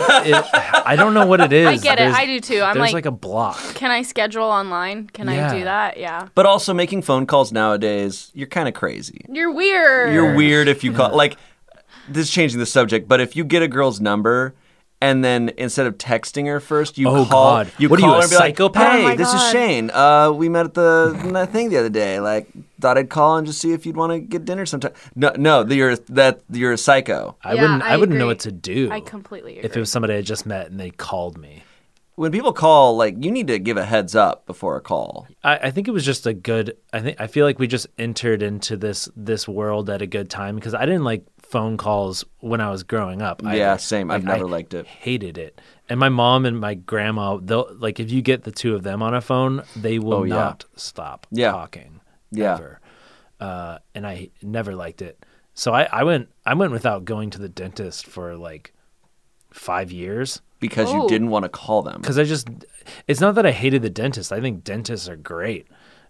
I don't know what it is. I get it. I do too. I'm There's like a block. can I schedule online? Can I do that? Yeah. but also making phone calls nowadays, you're kind of crazy. You're weird. You're weird if you call like this is changing the subject, but if you get a girl's number and then instead of texting her first, you Oh, call God. you What are call you, a her and be psychopath? like, "Hey, Oh, my this is God. Shane. We met at the thing the other day. Like, thought I'd call and just see if you'd want to get dinner sometime." No, you're a psycho. I Yeah, wouldn't. I I wouldn't know agree. what to do. I completely agree. If it was somebody I just met and they called me. When people call, like, you need to give a heads up before a call. I think it was just a good. I feel like we just entered into this world at a good time because I didn't like phone calls when I was growing up. Yeah, same. I've never I liked it. Hated it. And my mom and my grandma, they'll like if you get the two of them on a phone, they will Oh, yeah. not stop Yeah. talking. Yeah. Ever. And I never liked it. So I went without going to the dentist for like 5 years. Because you Oh. didn't want to call them. Because it's not that I hated the dentist. I think dentists are great.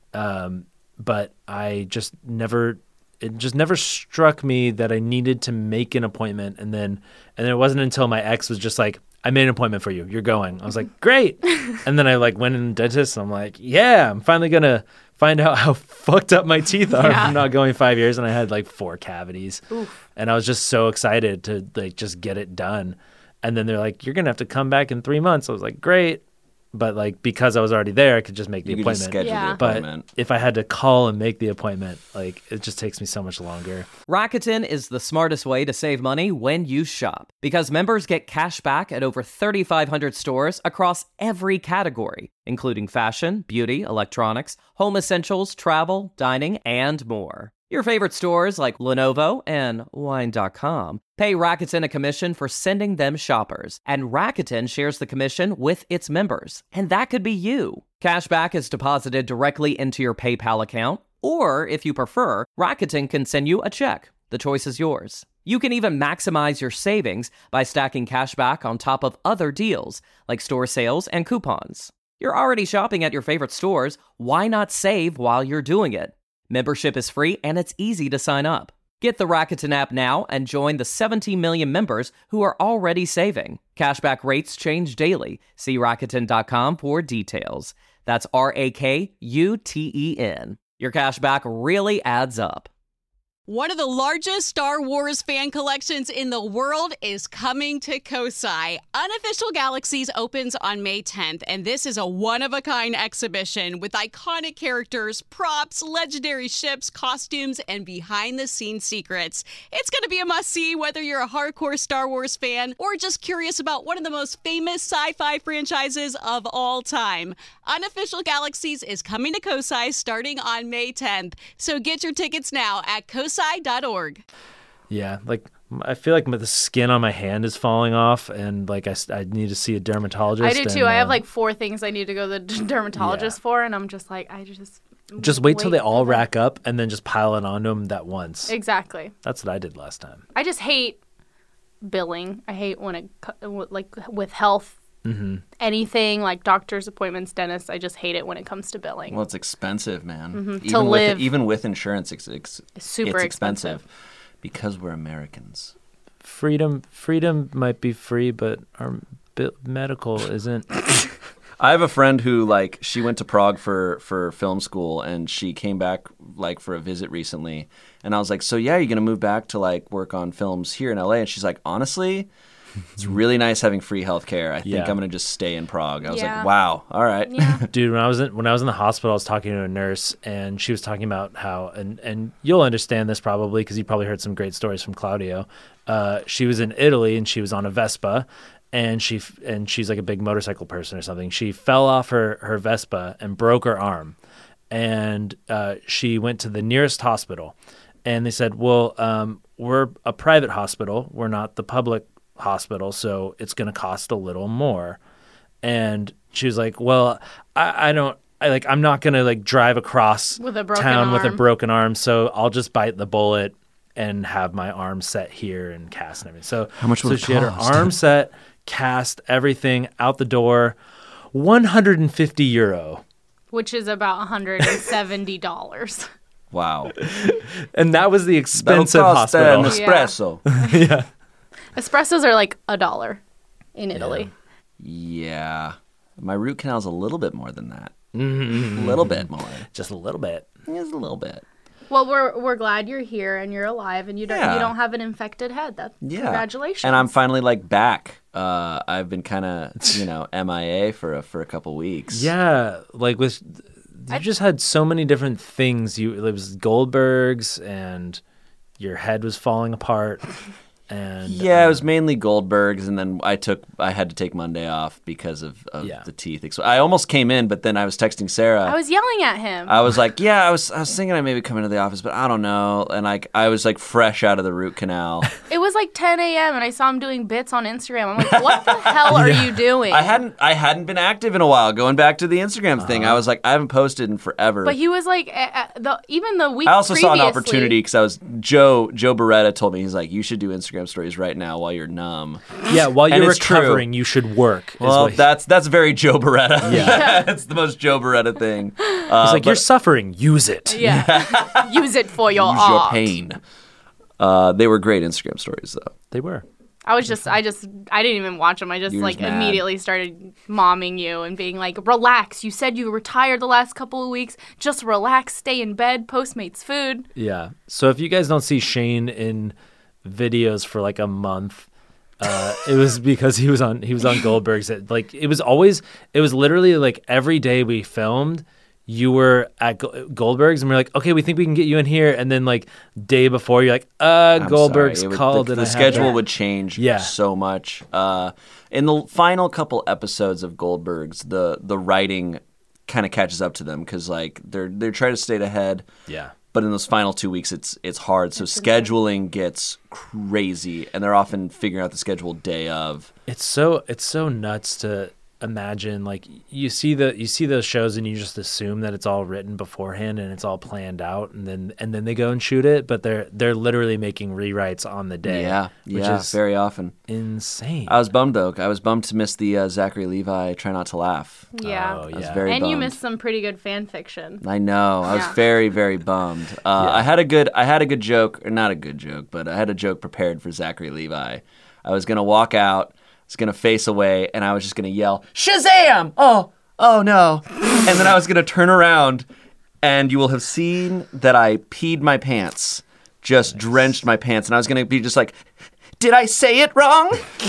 But I just never, it just never struck me that I needed to make an appointment. And then it wasn't until my ex was just like, I made an appointment for you. You're going. I was like, great. And then I like went in the dentist and I'm like, yeah, I'm finally going to find out how fucked up my teeth are from not going 5 years. And I had like 4 cavities. Oof. And I was just so excited to like just get it done. And then they're like, you're going to have to come back in 3 months. I was like, great. But like, because I was already there, I could just make the You could just appointment. schedule Yeah. the But appointment. if I had to call and make the appointment, like it just takes me so much longer. Rakuten is the smartest way to save money when you shop because members get cash back at over 3,500 stores across every category, including fashion, beauty, electronics, home essentials, travel, dining, and more. Your favorite stores like Lenovo and Wine.com pay Rakuten a commission for sending them shoppers, and Rakuten shares the commission with its members. And that could be you. Cashback is deposited directly into your PayPal account, or if you prefer, Rakuten can send you a check. The choice is yours. You can even maximize your savings by stacking cashback on top of other deals, like store sales and coupons. You're already shopping at your favorite stores. Why not save while you're doing it? Membership is free and it's easy to sign up. Get the Rakuten app now and join the 17 million members who are already saving. Cashback rates change daily. See Rakuten.com for details. That's Rakuten. Your cashback really adds up. One of the largest Star Wars fan collections in the world is coming to Kosai. Unofficial Galaxies opens on May 10th, and this is a one-of-a-kind exhibition with iconic characters, props, legendary ships, costumes, and behind-the-scenes secrets. It's going to be a must-see whether you're a hardcore Star Wars fan or just curious about one of the most famous sci-fi franchises of all time. Unofficial Galaxies is coming to Kosai starting on May 10th, so get your tickets now at kosai.org. Yeah, like I feel like the skin on my hand is falling off, and like I need to see a dermatologist. I do too. and, I have like 4 things I need to go to the dermatologist for, and I'm just like, just wait till they all for them. rack up and then just pile it onto them that once. Exactly. That's what I did last time. I just hate billing. I hate when it like with health. Mm-hmm. Anything like doctor's appointments, dentists, I just hate it when it comes to billing. Well, it's expensive, man. To live. Even with insurance, it's super expensive. because we're Americans. Freedom might be free, but our medical isn't. I have a friend who like she went to Prague for film school and she came back like for a visit recently, and I was like, so yeah, you're gonna move back to like work on films here in LA? And she's like, honestly, it's really nice having free healthcare. I think Yeah. I'm gonna just stay in Prague. I was Yeah. like, wow, all right. Yeah. Dude, when I was in the hospital, I was talking to a nurse, and she was talking about how, and you'll understand this probably because you probably heard some great stories from Claudio. She was in Italy and she was on a Vespa, and she's like a big motorcycle person or something. She fell off her Vespa and broke her arm, and she went to the nearest hospital, and they said, well, we're a private hospital, we're not the public hospital, so it's going to cost a little more. And she was like, well, I'm not going to like drive across With a broken town with a arm. broken arm, so I'll just bite the bullet and have my arm set here and cast and everything. So How much would it she had her cost? arm set, cast, everything out the door, €150. Which is about $170. Wow. And that was the That'll expensive cost hospital. an espresso. Yeah. Espressos are like $1 in Italy. Yeah. My root canal's a little bit more than that. Mm-hmm. A little bit more. Just a little bit. Just a little bit. Well, we're glad you're here and you're alive and you don't have an infected head. Congratulations. And I'm finally like back. I've been kind of MIA for a couple weeks. Yeah, like you just had so many different things. It was Goldberg's and your head was falling apart. And it was mainly Goldberg's, and then I had to take Monday off because of the teeth. So I almost came in, but then I was texting Sarah. I was yelling at him. I was like, I was thinking I maybe come into the office, but I don't know. And I was like fresh out of the root canal. It was like 10 a.m. and I saw him doing bits on Instagram. I'm like, what the hell are you doing? I hadn't been active in a while. Going back to the Instagram thing, I was like, I haven't posted in forever. But he was like, even the week. I also saw an previously- opportunity because Joe Beretta told me, he's like, you should do Instagram stories right now while you're numb. Yeah, while And you're it's true. recovering, you should work. Well, that's very Joe Beretta. Yeah. It's the most Joe Beretta thing. He's like, you're suffering. Use it. Yeah. Use it for your Use art. your pain. They were great Instagram stories, though. They were. I didn't even watch them. I just You were just mad. immediately started momming you and being like, relax. You said you were tired the last couple of weeks. Just relax, stay in bed, Postmates food. Yeah. So if you guys don't see Shane in videos for like a month, it was because he was on Goldberg's. It was literally like every day we filmed, you were at Goldberg's and we're like, okay, we think we can get you in here. And then like day before you're like, Goldberg's called. The schedule would change so much. In the final couple episodes of Goldberg's, the writing kind of catches up to them because like they're trying to stay ahead. Yeah. But in those final 2 weeks, it's hard. So scheduling gets crazy, and they're often figuring out the schedule day of. It's so nuts to imagine. Like you see those shows, and you just assume that it's all written beforehand and it's all planned out, and then they go and shoot it. But they're literally making rewrites on the day. Which is very often insane. I was bummed though. I was bummed to miss the Zachary Levi Try Not to Laugh. Yeah. Oh, yeah. I was very and bummed. you missed some pretty good fan fiction. I know. I was very, very bummed. I had a good joke, or not a good joke, but I had a joke prepared for Zachary Levi. I was gonna walk out, I was gonna face away, and I was just gonna yell, "Shazam! Oh no!" And then I was gonna turn around, and you will have seen that I peed my pants, just drenched my pants, and I was gonna be just like, "Did I say it wrong?"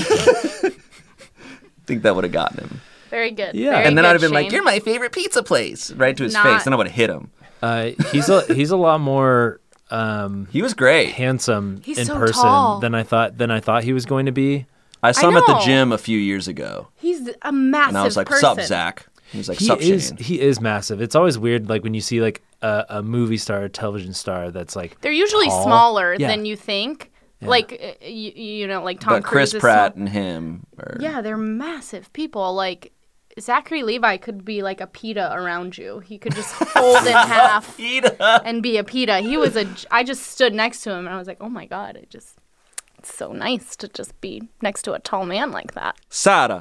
I think that would have gotten him. Very good. Yeah. Very And then good, I'd have been Shane. like, "You're my favorite pizza place," right to his face. Then I would have hit him. He's a lot more He was great. handsome He's in so person tall. than I thought he was going to be. I saw him at the know. gym a few years ago, He's a massive and I was like, person. "Sup, Zach?" He was like, He "Sup, is Shane?" he is massive. It's always weird, like when you see like a movie star, a television star that's like They're usually tall. smaller Yeah. than you think. Like, you know, like Tom But Cruise Chris is Pratt small. and him, Yeah, they're massive people. Like, Zachary Levi could be like a pita around you. He could just fold in half and be a pita. I just stood next to him and I was like, oh my God, it's so nice to just be next to a tall man like that. Sarah,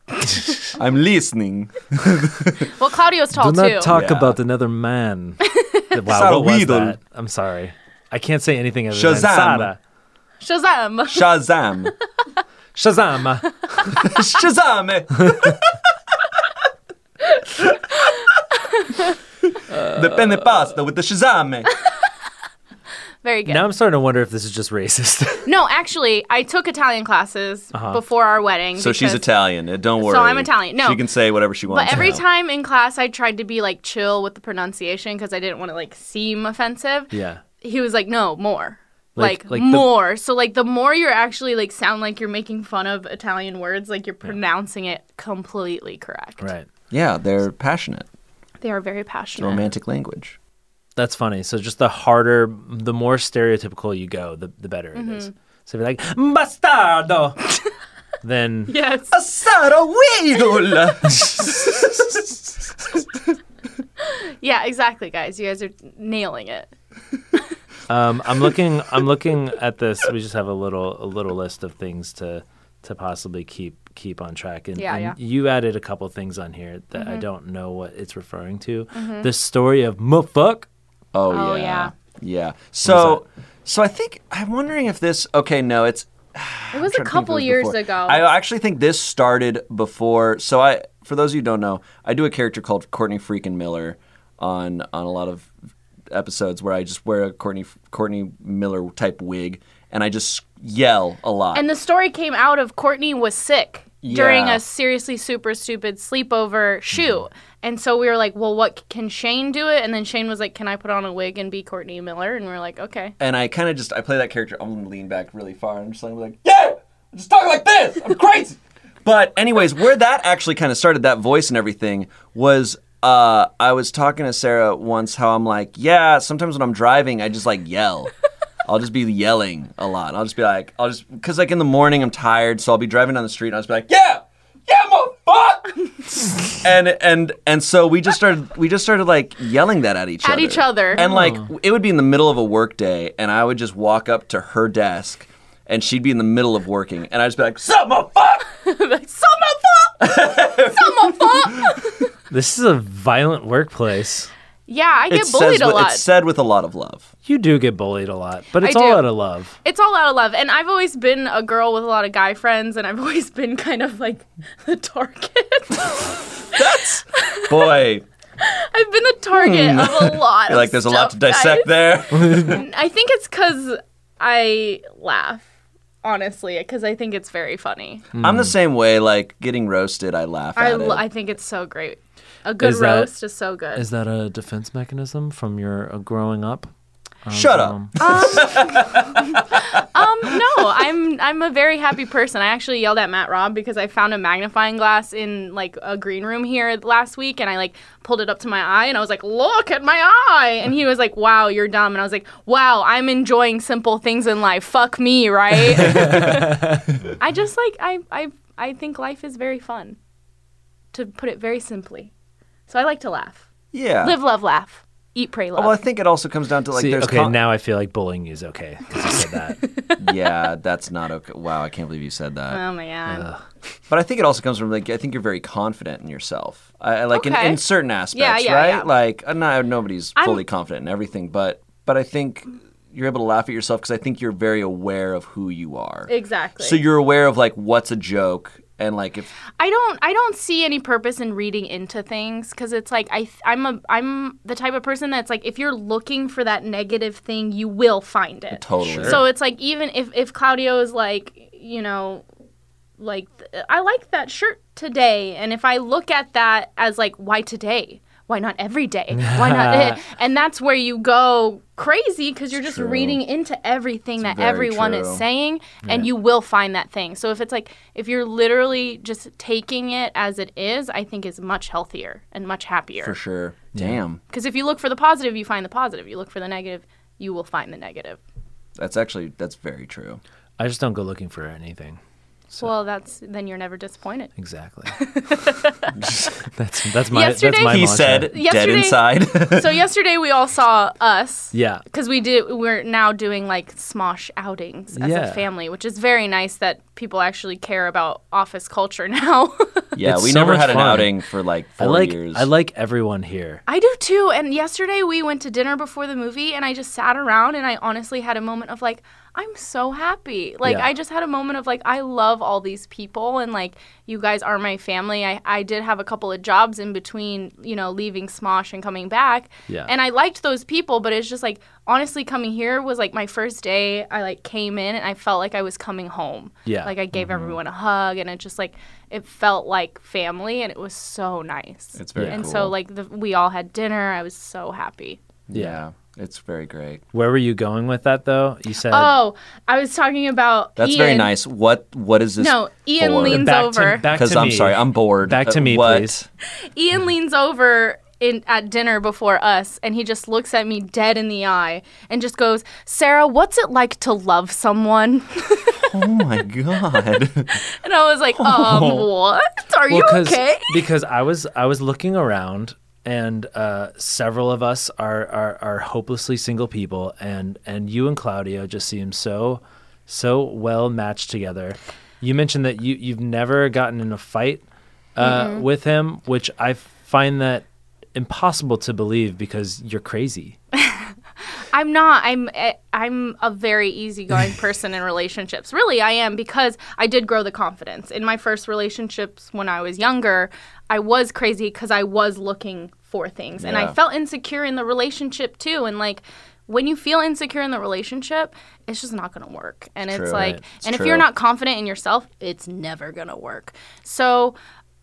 I'm listening. Well, Claudio's tall Do not too. talk Yeah. about another man. Wow, Sarah what was Weedle. that? I'm sorry. I can't say anything other Shazam. than Sarah. Shazam! Shazam. Shazam! Shazam. The penne pasta with the Shazam. Very good. Now I'm starting to wonder if this is just racist. No, actually, I took Italian classes before our wedding. So she's because- Italian. Don't worry. So I'm Italian. No. She can say whatever she wants. But every now. time in class, I tried to be like chill with the pronunciation because I didn't want to like seem offensive. Yeah. He was like, no, more. Like the- more. So like the more you're actually like sound like you're making fun of Italian words, like you're pronouncing it completely correct. Right. Yeah, they're passionate. They are very It's a passionate. romantic language. That's funny. So just the more stereotypical you go, the better it is. So if you're like, bastardo, then Yes. Sarah Weedle. Yeah, exactly, guys. You guys are nailing it. I'm looking at this. We just have a little list of things to possibly keep on track. And, Yeah, and yeah. you added a couple things on here that I don't know what it's referring to. The story of Muffuck. Oh, Oh, yeah. yeah. Yeah. So I think I'm wondering if this. Okay, no, it's. It was a couple years ago. I actually think this started before. So for those of you who don't know, I do a character called Courtney freaking Miller on a lot of episodes where I just wear a Courtney Miller type wig and I just yell a lot. And the story came out of Courtney was sick during a seriously super stupid sleepover shoot. And so we were like, well, what can Shane do it? And then Shane was like, can I put on a wig and be Courtney Miller? And we were like, okay. And I kind of I play that character. I'm going to lean back really far. And I'm just like, yeah, I'm just talking like this. I'm crazy. But anyways, where that actually kind of started, that voice and everything, was I was talking to Sarah once how I'm like, yeah, sometimes when I'm driving, I just like yell. I'll just be yelling a lot. I'll just be like, because like in the morning I'm tired, so I'll be driving down the street and I'll just be like, yeah, motherfucker. and so we just started like yelling that at each other. And like it would be in the middle of a work day, and I would just walk up to her desk, and she'd be in the middle of working, and I'd just be like, sup, motherfucker. Like, sup, motherfucker. Sup, motherfucker. This is a violent workplace. Yeah, I get bullied a lot. It's said with a lot of love. You do get bullied a lot, but it's all out of love. It's all out of love. And I've always been a girl with a lot of guy friends, and I've always been kind of like the target. Boy. I've been the target of a lot You're like, there's a lot to dissect there. I think it's because I laugh, honestly, because I think it's very funny. I'm the same way. Like, getting roasted, I laugh at it. I think it's so great. A good roast is so good. Is that a defense mechanism from your growing up? Shut up. No, I'm a very happy person. I actually yelled at Matt Robb because I found a magnifying glass in like a green room here last week, and I like pulled it up to my eye and I was like, look at my eye. And he was like, wow, you're dumb. And I was like, wow, I'm enjoying simple things in life. Fuck me, right? I just like I think life is very fun, to put it very simply. So I like to laugh. Yeah. Live, love, laugh. Eat, pray, love. Well, I think it also comes down to like there's now I feel like bullying you is okay because you said that. Yeah, that's not okay. Wow, I can't believe you said that. Oh my god. But I think it also comes from like I think you're very confident in yourself. I like in certain aspects, yeah, right? Yeah. Like nobody's fully confident in everything, but I think you're able to laugh at yourself because I think you're very aware of who you are. Exactly. So you're aware of like what's a joke. And like if I don't see any purpose in reading into things because it's like I'm the type of person that's like if you're looking for that negative thing you will find it. Totally. So it's like even if Claudio is like like I like that shirt today, and if I look at that as like why today? Why not every day? Why not? And that's where you go crazy because you're just reading into everything that everyone is saying, and you will find that thing. So if you're literally just taking it as it is, I think is much healthier and much happier. For sure. Damn. Because if you look for the positive, you find the positive. You look for the negative, you will find the negative. That's very true. I just don't go looking for anything. So. Well, then you're never disappointed. Exactly. that's my He mantra. said, dead inside. So yesterday we all saw Us. Yeah. Because we're now doing like Smosh outings as a family, which is very nice that people actually care about office culture now. Yeah, It's we so never much had an fun. outing for like 4 years. I like everyone here. I do too. And yesterday we went to dinner before the movie, and I just sat around and I honestly had a moment of like, I'm so happy. Like, I just had a moment of like, I love all these people, and like, you guys are my family. I did have a couple of jobs in between, leaving Smosh and coming back. Yeah. And I liked those people, but it's just like, honestly, coming here was like my first day. I like came in and I felt like I was coming home. Yeah. Like I gave everyone a hug, and it just like, it felt like family, and it was so nice. It's very And cool. so like we all had dinner. I was so happy. Yeah, it's very great. Where were you going with that, though? You said... Oh, I was talking about That's Ian. very nice. What is this No, Ian for? leans Back over. to I'm me. sorry, I'm bored. Back to me, what? please. Ian leans over at dinner before us, and he just looks at me dead in the eye and just goes, Sarah, what's it like to love someone? Oh my god. And I was like, what? Are you okay? Because I was looking around, and several of us are hopelessly single people, and you and Claudio just seem so well matched together. You mentioned that you've never gotten in a fight with him, which I find that impossible to believe because you're crazy. I'm not. I'm a very easygoing person in relationships. Really, I am, because I did grow the confidence. In my first relationships when I was younger, I was crazy because I was looking for things. And I felt insecure in the relationship too. And like, when you feel insecure in the relationship, it's just not going to work. And it's like, and if you're not confident in yourself, it's never going to work. So,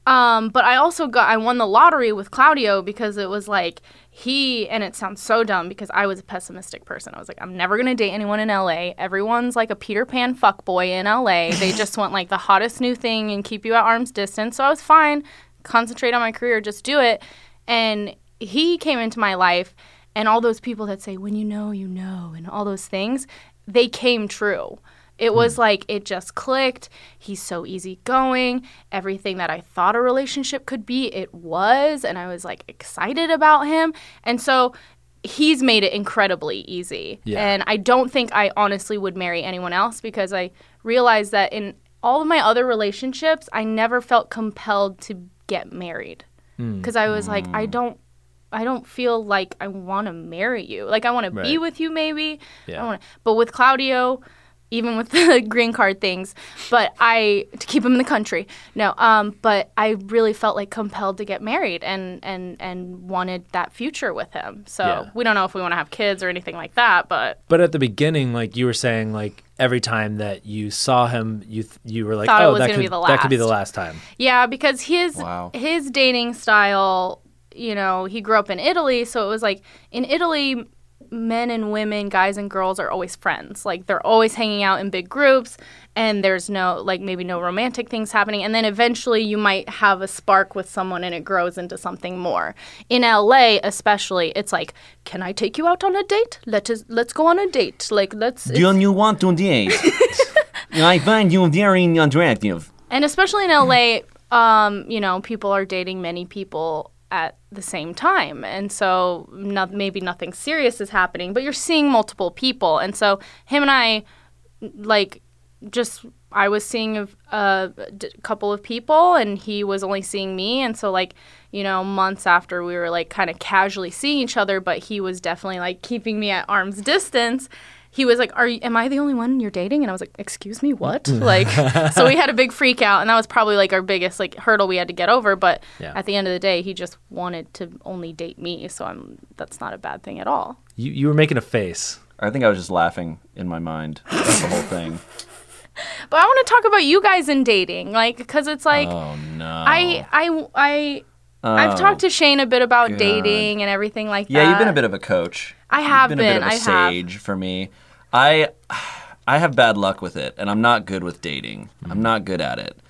but I won the lottery with Claudio because it was like and it sounds so dumb because I was a pessimistic person. I was like, I'm never going to date anyone in LA. Everyone's like a Peter Pan fuckboy in LA. They just want like the hottest new thing and keep you at arm's distance. So I was fine. Concentrate on my career. Just do it. And he came into my life, and all those people that say, when you know, and all those things, they came true. It was like, it just clicked. He's so easygoing. Everything that I thought a relationship could be, it was. And I was like excited about him. And so he's made it incredibly easy. Yeah. And I don't think I honestly would marry anyone else, because I realized that in all of my other relationships, I never felt compelled to get married. Because I was like, I don't feel like I want to marry you. Like, I want to be with you maybe. Yeah. But with Claudio, even with the green card things, to keep him in the country. No, but I really felt like compelled to get married and wanted that future with him. So we don't know if we want to have kids or anything like that, but. But at the beginning, like you were saying, like every time that you saw him, you were like, that could be the last time. Yeah, because his dating style, you know, he grew up in Italy, so it was like in Italy, men and women, guys and girls are always friends. Like, they're always hanging out in big groups, and there's maybe no romantic things happening. And then eventually you might have a spark with someone and it grows into something more. In LA especially, it's like, can I take you out on a date? Let's go on a date. Like, Do you want to date? I find you very attractive. And especially in LA, you know, people are dating many people at the same time, and so maybe nothing serious is happening, but you're seeing multiple people. And so him and I, I was seeing a couple of people, and he was only seeing me. And so, like, you know, months after, we were like kind of casually seeing each other, but he was definitely like keeping me at arm's distance. He was like, am I the only one you're dating? And I was like, excuse me, what? Like, so we had a big freak out, and that was probably like our biggest like hurdle we had to get over. But at the end of the day, he just wanted to only date me. So that's not a bad thing at all. You were making a face. I think I was just laughing in my mind. That's the whole thing. But I want to talk about you guys in dating, like, because it's like, oh no, I've talked to Shane a bit about dating and everything like that. Yeah, you've been a bit of a coach. I have been. A bit of a sage for me. I have bad luck with it, and I'm not good with dating. I'm not good at it.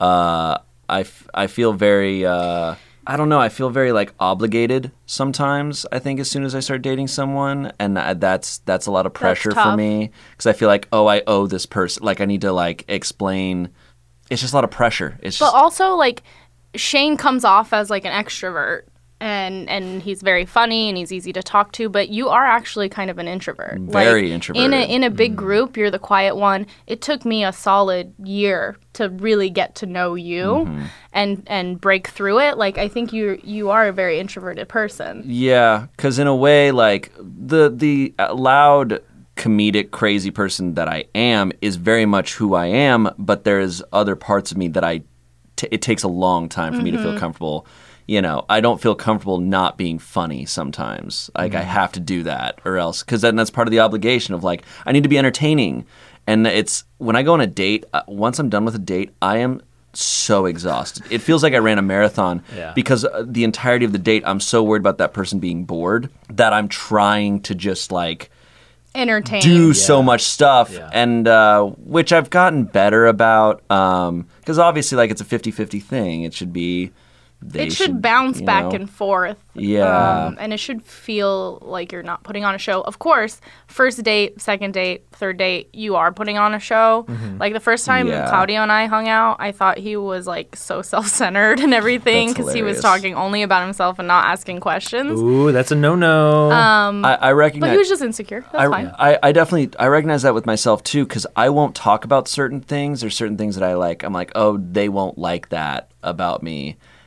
I feel very I don't know. I feel very like obligated sometimes. I think as soon as I start dating someone, and that's a lot of pressure for me, because I feel like, oh, I owe this person. Like, I need to like explain. It's just a lot of pressure. Also, like, Shane comes off as like an extrovert, and he's very funny and he's easy to talk to, but you are actually kind of an introvert. Very introverted. In a big group, you're the quiet one. It took me a solid year to really get to know you and break through it. Like, I think you are a very introverted person. Yeah, because in a way, like, the loud, comedic, crazy person that I am is very much who I am, but there's other parts of me that it takes a long time for me to feel comfortable. You know, I don't feel comfortable not being funny sometimes. Like, I have to do that, or else, because then that's part of the obligation of, like, I need to be entertaining. And it's, when I go on a date, once I'm done with a date, I am so exhausted. It feels like I ran a marathon because the entirety of the date, I'm so worried about that person being bored that I'm trying to just, like, entertain, do so much stuff, and which I've gotten better about, because obviously, like, it's a 50-50 thing. It should be... It should bounce back and forth. Yeah. And it should feel like you're not putting on a show. Of course, first date, second date, third date, you are putting on a show. Like, the first time Claudio and I hung out, I thought he was, like, so self-centered and everything, because he was talking only about himself and not asking questions. Ooh, that's a no-no. I recognize... But he was just insecure. That's fine. I definitely... I recognize that with myself, too, because I won't talk about certain things. There's certain things that I like. I'm like, oh, they won't like that about me.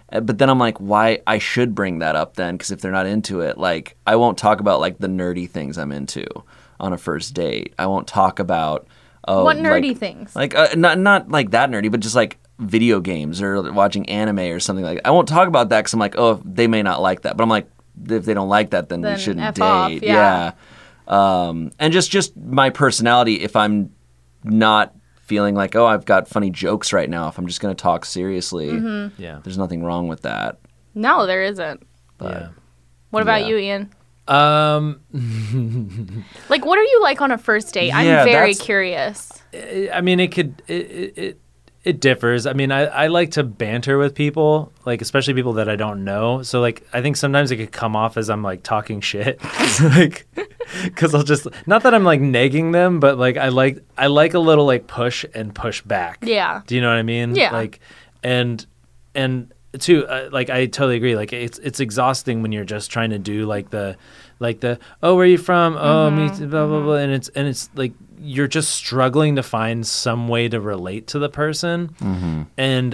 But then I'm like, why? I should bring that up then, because if they're not into it, like I won't talk about like the nerdy things I'm into on a first date. I won't talk about what nerdy things? Like not like that nerdy, but just like video games or watching anime or something like that. I won't talk about that because I'm like, oh, they may not like that. But I'm like, if they don't like that, then we shouldn't F date. off, yeah. And just my personality, if I'm not feeling like, oh, I've got funny jokes right now, if I'm just going to talk seriously, Yeah. there's nothing wrong with that. No, there isn't. Yeah. What about Yeah. you, Ian? Um, Like, what are you like on a first date? I'm Yeah, very that's- curious. I mean, it differs. I mean, I like to banter with people, like especially people that I don't know. So like, I think sometimes it could come off as I'm like talking shit, like, because I'll just, not that I'm like negging them, but like I like a little like push and push back. Yeah. Do you know what I mean? Yeah. Like, and too, like I totally agree. Like it's exhausting when you're just trying to do like the oh, where are you from? Oh, me too, blah blah blah, and it's like you're just struggling to find some way to relate to the person, and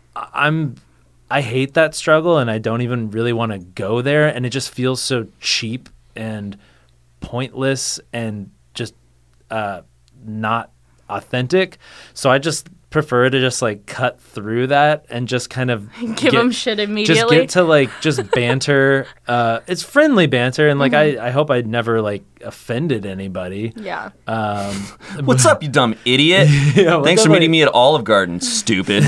I hate that struggle, and I don't even really want to go there, and it just feels so cheap and pointless and just not authentic. So I just prefer to just like cut through that and just kind of Give them shit immediately. just get to like just banter. It's friendly banter, and like I hope I never like offended anybody. Yeah. What's up, you dumb idiot? what's Thanks up, for meeting like- me at Olive Garden, stupid.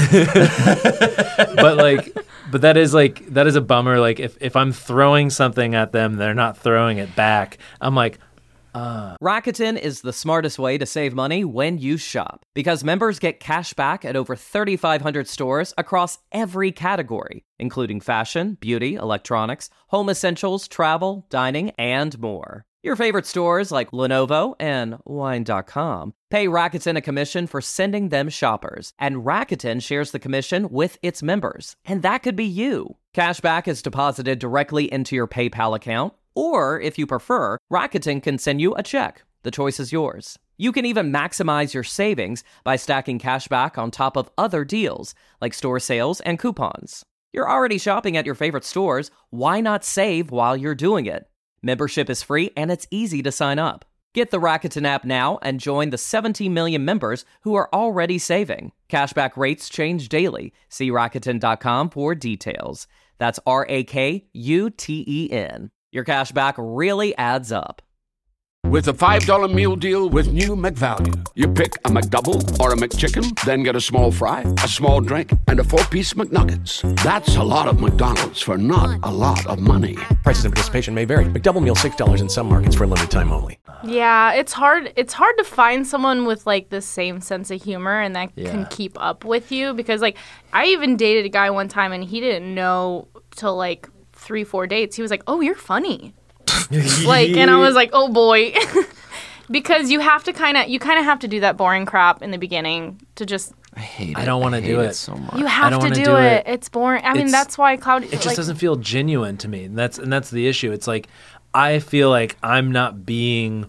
But that is a bummer. Like if I'm throwing something at them, they're not throwing it back. I'm like, Rakuten is the smartest way to save money when you shop because members get cash back at over 3,500 stores across every category, including fashion, beauty, electronics, home essentials, travel, dining, and more. Your favorite stores like Lenovo and Wine.com pay Rakuten a commission for sending them shoppers, and Rakuten shares the commission with its members. And that could be you. Cashback is deposited directly into your PayPal account, or if you prefer, Rakuten can send you a check. The choice is yours. You can even maximize your savings by stacking cashback on top of other deals, like store sales and coupons. You're already shopping at your favorite stores. Why not save while you're doing it? Membership is free and it's easy to sign up. Get the Rakuten app now and join the 17 million members who are already saving. Cashback rates change daily. See Rakuten.com for details. That's Rakuten. Your cashback really adds up. With a $5 meal deal with new McValue. You pick a McDouble or a McChicken, then get a small fry, a small drink, and a 4-piece McNuggets. That's a lot of McDonald's for not a lot of money. Prices and participation may vary. McDouble meal $6 in some markets for a limited time only. Yeah, it's hard to find someone with like the same sense of humor and that can keep up with you, because like I even dated a guy one time and he didn't know till like 3-4 dates. He was like, "Oh, you're funny." Like, and I was like, "Oh boy." Because you have to kind of have to do that boring crap in the beginning to just I hate it. I don't want to hate do it so much. you have don't to wanna do do it. it. It's boring. I mean, It's- that's why Cloud it just like, doesn't feel genuine to me. And that's the issue. It's like I feel like I'm not being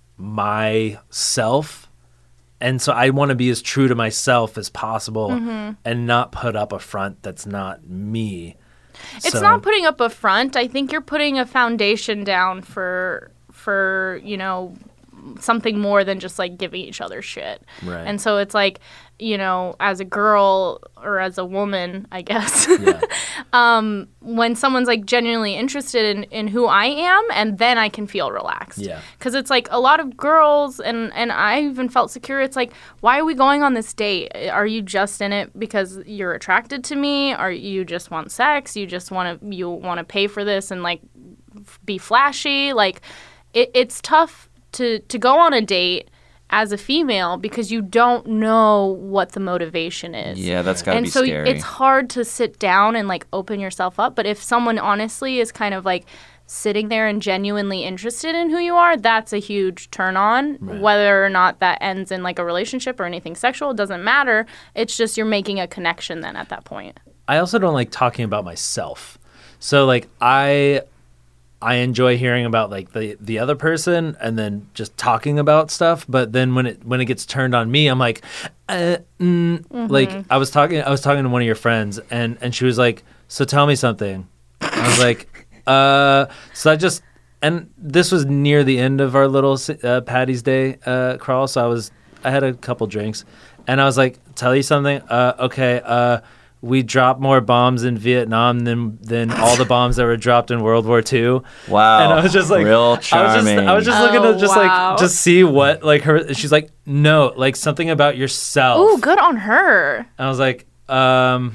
myself, and so I want to be as true to myself as possible and not put up a front that's not me. It's So- not putting up a front. I think you're putting a foundation down for something more than just like giving each other shit. Right. And so it's like, as a girl or as a woman, I guess, when someone's like genuinely interested in who I am, and then I can feel relaxed. Yeah. Because it's like a lot of girls, and I even felt secure. It's like, why are we going on this date? Are you just in it because you're attracted to me? Or you just want sex? You want to pay for this and like be flashy? Like, it's tough to go on a date as a female because you don't know what the motivation is. Yeah, that's gotta and be so scary. it's hard to sit down and like open yourself up. But if someone honestly is kind of like sitting there and genuinely interested in who you are, that's a huge turn on. Right. Whether or not that ends in like a relationship or anything sexual, it doesn't matter. It's just you're making a connection then at that point. I also don't like talking about myself. So like I enjoy hearing about like the other person and then just talking about stuff. But then when it gets turned on me, I'm like, like I was talking to one of your friends and she was like, so tell me something. I was like, so I just, and this was near the end of our little Patty's Day crawl, so I had a couple drinks, and I was like, tell you something? Okay, we dropped more bombs in Vietnam than all the bombs that were dropped in World War II. Wow. And I was just like, real charming. I was just looking to just wow. like, just see what, like, her, she's like, no, like, something about yourself. Ooh, good on her. And I was like, I'm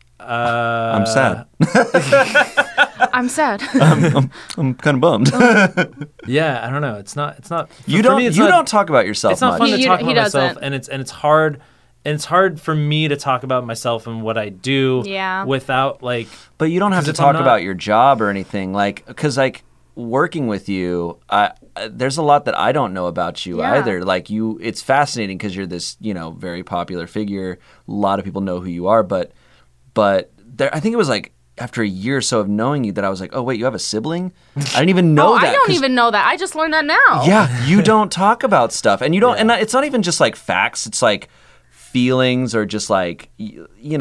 sad. I'm sad. I'm kind of bummed. yeah, I don't know. It's not. You don't talk about yourself It's not much. fun to talk He about myself, doesn't. and it's hard. And it's hard for me to talk about myself and what I do Yeah. without like. But you don't have to 'cause if I'm talk not- about your job or anything, like, because like working with you, there's a lot that I don't know about you Yeah. either. Like it's fascinating because you're this, very popular figure. A lot of people know who you are, but there, I think it was like after a year or so of knowing you that I was like, oh wait, you have a sibling? I didn't even know that. I don't 'cause- even know that. I just learned that now. Yeah, you don't talk about stuff, and you don't, and it's not even just like facts. It's like feelings or just like I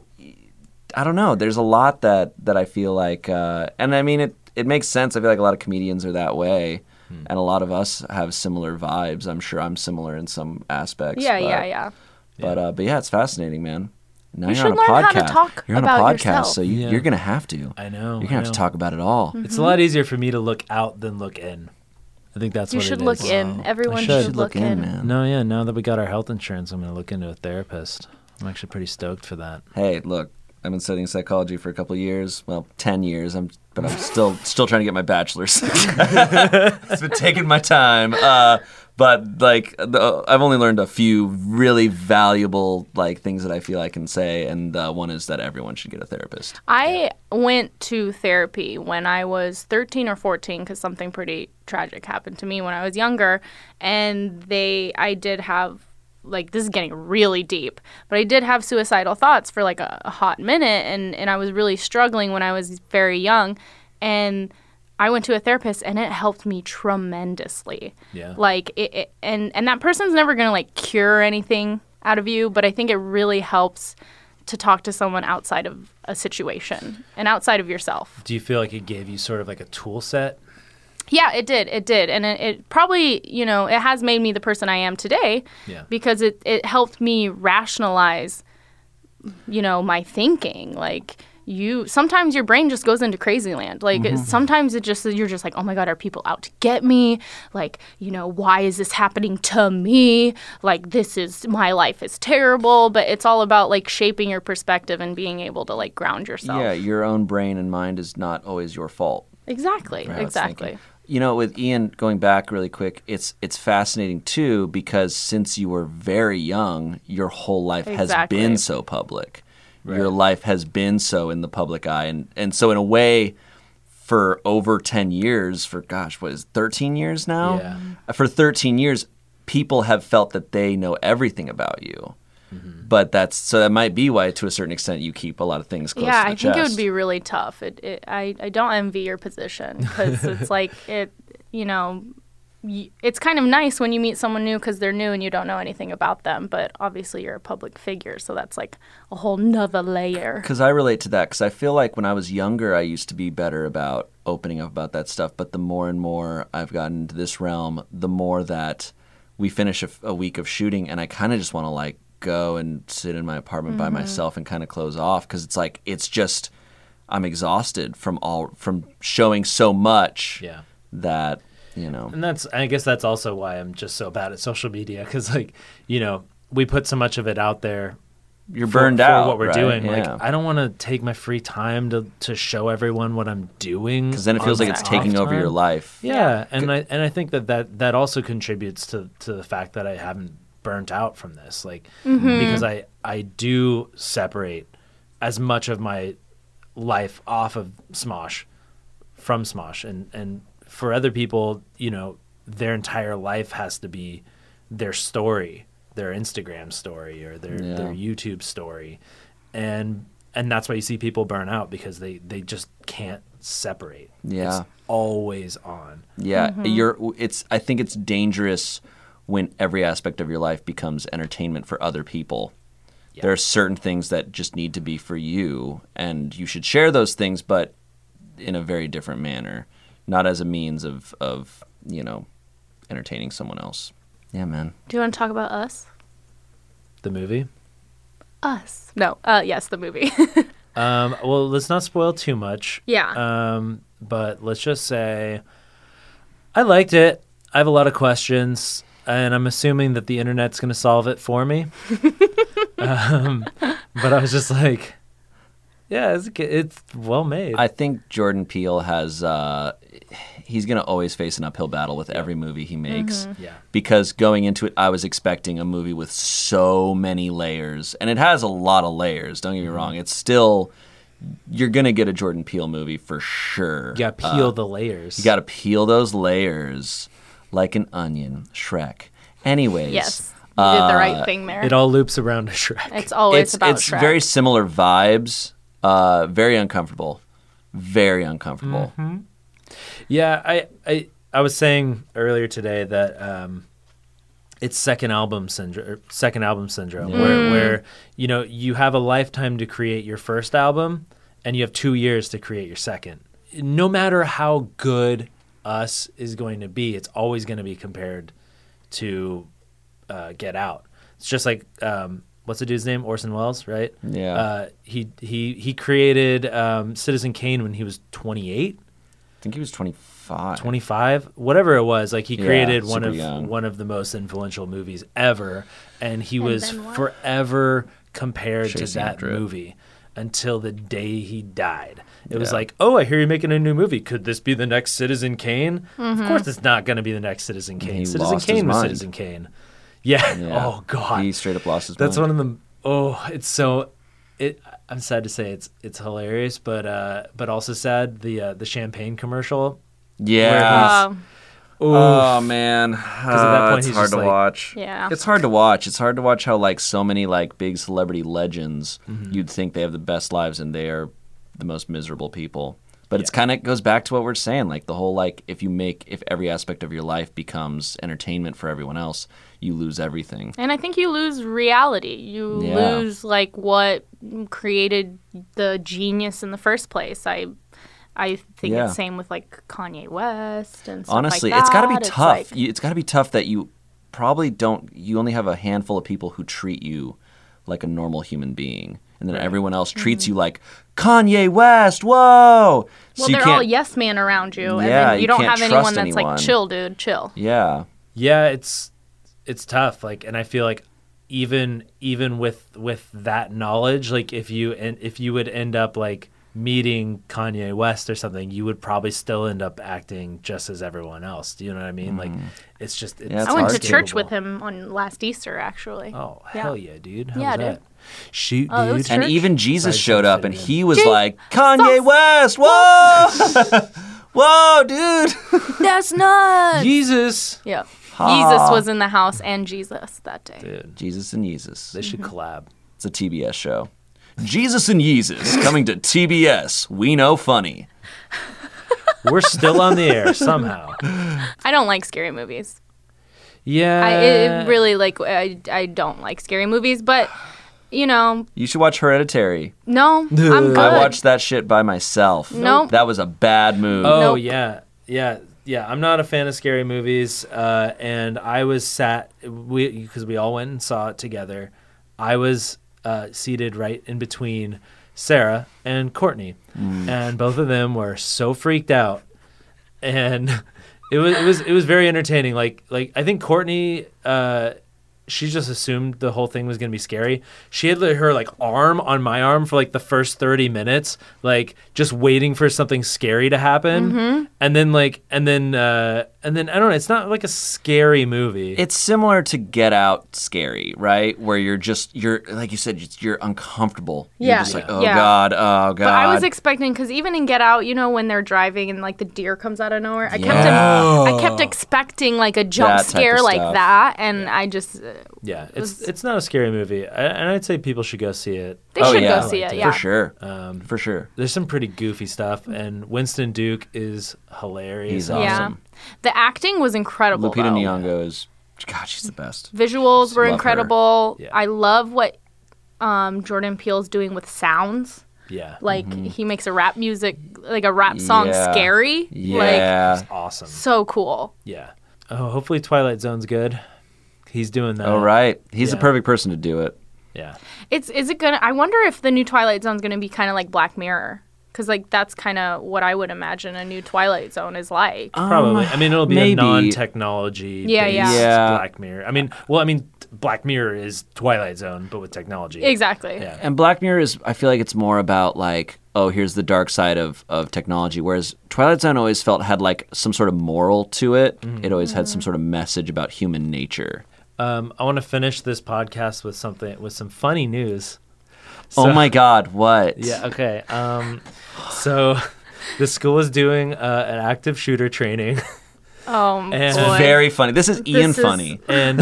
don't know. There's a lot that I feel like, and I mean it makes sense. I feel like a lot of comedians are that way, and a lot of us have similar vibes. I'm sure I'm similar in some aspects. Yeah. But yeah, it's fascinating, man. Now You you're on a should learn how to podcast. talk You're on a about podcast, yourself. so you're gonna have to. I know. You're gonna have to talk about it all. It's a lot easier for me to look out than look in. I think that's You what should it look is. in. Everyone should. should look in. man. No, yeah. Now that we got our health insurance, I'm gonna look into a therapist. I'm actually pretty stoked for that. Hey, look, I've been studying psychology for a couple of years. Well, 10 years. But I'm still trying to get my bachelor's. It's been taking my time. But like, I've only learned a few really valuable like things that I feel I can say, and one is that everyone should get a therapist. I went to therapy when I was 13 or 14 because something pretty tragic happened to me when I was younger, and I did have, like, this is getting really deep, but I did have suicidal thoughts for like a hot minute, and I was really struggling when I was very young, and I went to a therapist and it helped me tremendously. Yeah. Like and that person's never going to like cure anything out of you, but I think it really helps to talk to someone outside of a situation and outside of yourself. Do you feel like it gave you sort of like a tool set? Yeah, it did. It did. And it probably, it has made me the person I am today because it helped me rationalize, my thinking. Like, sometimes your brain just goes into crazy land. Like, sometimes you're just like, oh my God, are people out to get me? Like, why is this happening to me? Like, my life is terrible. But it's all about like shaping your perspective and being able to like ground yourself. Yeah, your own brain and mind is not always your fault. Exactly. Right, Exactly. With Ian, going back really quick, it's fascinating too because since you were very young, your whole life has been so public. Right. Your life has been so in the public eye, and so in a way, for over 10 years, for 13 years now? Yeah. For 13 years, people have felt that they know everything about you. Mm-hmm. But that might be why, to a certain extent, you keep a lot of things close to the chest. Yeah, I think it would be really tough. I don't envy your position because it's like it's kind of nice when you meet someone new because they're new and you don't know anything about them. But obviously, you're a public figure, so that's like a whole nother layer. Because I relate to that because I feel like when I was younger, I used to be better about opening up about that stuff. But the more and more I've gotten into this realm, the more that we finish a week of shooting, and I kind of just want to like go and sit in my apartment by myself and kind of close off because it's like just I'm exhausted from showing so much that And I guess that's also why I'm just so bad at social media because we put so much of it out there. You're burned out for what we're right? doing. Yeah. Like I don't want to take my free time to show everyone what I'm doing because then it feels like it's taking over your life. Yeah, and I think that also contributes to the fact that I haven't burnt out from this, like because I do separate as much of my life off of Smosh from Smosh, and for other people, their entire life has to be their story, their Instagram story or their YouTube story, and that's why you see people burn out because they just can't separate. Yeah, it's always on. Yeah, I think it's dangerous when every aspect of your life becomes entertainment for other people. There are certain things that just need to be for you, and you should share those things, but in a very different manner, not as a means of entertaining someone else. Yeah, man. Do you want to talk about Us? The movie? Us. No. Yes, the movie. Well, let's not spoil too much. Yeah. But let's just say I liked it. I have a lot of questions, and I'm assuming that the internet's going to solve it for me. But I was just like, yeah, it's well made. I think Jordan Peele has he's going to always face an uphill battle with every movie he makes. Yeah. Because going into it, I was expecting a movie with so many layers. And it has a lot of layers, don't get me wrong. It's still, you're going to get a Jordan Peele movie for sure. You got to peel the layers. You got to peel those layers like an onion. Shrek. Anyways. Yes. You did the right thing there. It all loops around to Shrek. It's always about Shrek. It's very similar vibes. Very uncomfortable. Very uncomfortable. Mm-hmm. Yeah, I was saying earlier today that it's second album syndrome, where you have a lifetime to create your first album, and you have 2 years to create your second. No matter how good Us is going to be, it's always going to be compared to Get Out. It's just like what's the dude's name? Orson Welles, right? Yeah. He created Citizen Kane when he was 28. I think he was 25. 25, whatever it was. Like he created one young. of the most influential movies ever, and he was forever compared to that movie until the day he died. It was like, oh, I hear you're making a new movie. Could this be the next Citizen Kane? Mm-hmm. Of course, it's not going to be the next Citizen Kane. He Citizen lost his Kane was mind. Citizen Kane. Yeah. Oh God. He straight up lost his That's mind. one of the. Oh, it's so. I'm sad to say it's hilarious, but also sad. The champagne commercial. Yeah. Oh man, Because at that point it's he's hard just to like- watch. Yeah. It's hard to watch. It's hard to watch how like so many like big celebrity legends, you'd think they have the best lives and they are the most miserable people. But it's kind of goes back to what we're saying, like the whole like if every aspect of your life becomes entertainment for everyone else, you lose everything. And I think you lose reality. You lose like what created the genius in the first place. I think it's same with like Kanye West and stuff Honestly, like that. it's got to be It's tough. like- It's got to be tough that you probably don't. You only have a handful of people who treat you like a normal human being, and then everyone else treats you like Kanye West. Whoa! Well, so you they're all can't- yes man around you, and Yeah, then you you don't can't have anyone trust that's anyone. like, chill, dude, chill. Yeah. Yeah, it's tough. Like, and I feel like even with that knowledge, like if you would end up like meeting Kanye West or something, you would probably still end up acting just as everyone else. Do you know what I mean? Like, it's just. It's it's I went to hard. church with him on last Easter, actually. Oh hell yeah, dude! How Yeah, was dude. that? Shoot, Oh, it dude. was And church? even Jesus Besides showed that up, and video. he was like Kanye West. Whoa! Whoa, dude! That's nuts. Jesus, Yeah. Jesus was in the house and Jesus that day. dude. Jesus and Yeezus. They should collab. It's a TBS show. Jesus and Yeezus coming to TBS. We know funny. We're still on the air somehow. I don't like scary movies. Yeah, It really like I don't like scary movies, but you know, You should watch Hereditary. no, I'm good. I watched that shit by myself. Nope. That was a bad move. Oh Nope. yeah. I'm not a fan of scary movies, and I was because we all went and saw it together. I was seated right in between Sarah and Courtney, and both of them were so freaked out, and it was very entertaining. Like I think Courtney. She just assumed the whole thing was going to be scary. She had her like arm on my arm for like the first 30 minutes, like just waiting for something scary to happen. And then I don't know, it's not like a scary movie. It's similar to Get Out scary, right? Where you're like you said, you're uncomfortable. You're Yeah. just like, oh Yeah. God, oh God. But I was expecting, because even in Get Out, you know, when they're driving and like the deer comes out of nowhere, I kept expecting like a jump That type scare of like stuff. that, and I just Yeah, it's not a scary movie, and I'd say people should go see it. they Oh, should yeah. go see it. Yeah, For sure. For sure. There's some pretty goofy stuff, and Winston Duke is hilarious. He's and Yeah. awesome. The acting was incredible. Lupita though. Nyong'o is, God, she's the best. Visuals were Love her. incredible. Yeah. I love what Jordan Peele's doing with sounds. Yeah. Like he makes a rap song scary. Yeah. It's awesome. So cool. Yeah. Oh, hopefully Twilight Zone's good. He's doing that. Oh, right. He's the perfect person to do it. Yeah. Is it gonna? I wonder if the new Twilight Zone's gonna be kind of like Black Mirror, because like that's kind of what I would imagine a new Twilight Zone is like. Probably. I mean, it'll be maybe. a non-technology based Black Mirror. I mean, Black Mirror is Twilight Zone, but with technology. Exactly. Yeah. And Black Mirror is, I feel like it's more about like, oh, here's the dark side of technology. Whereas Twilight Zone always had like some sort of moral to it. It always had some sort of message about human nature. I want to finish this podcast with some funny news. Oh my God, what? Yeah, okay. So the school is doing an active shooter training. Oh, and boy. Very funny. This is Ian funny. And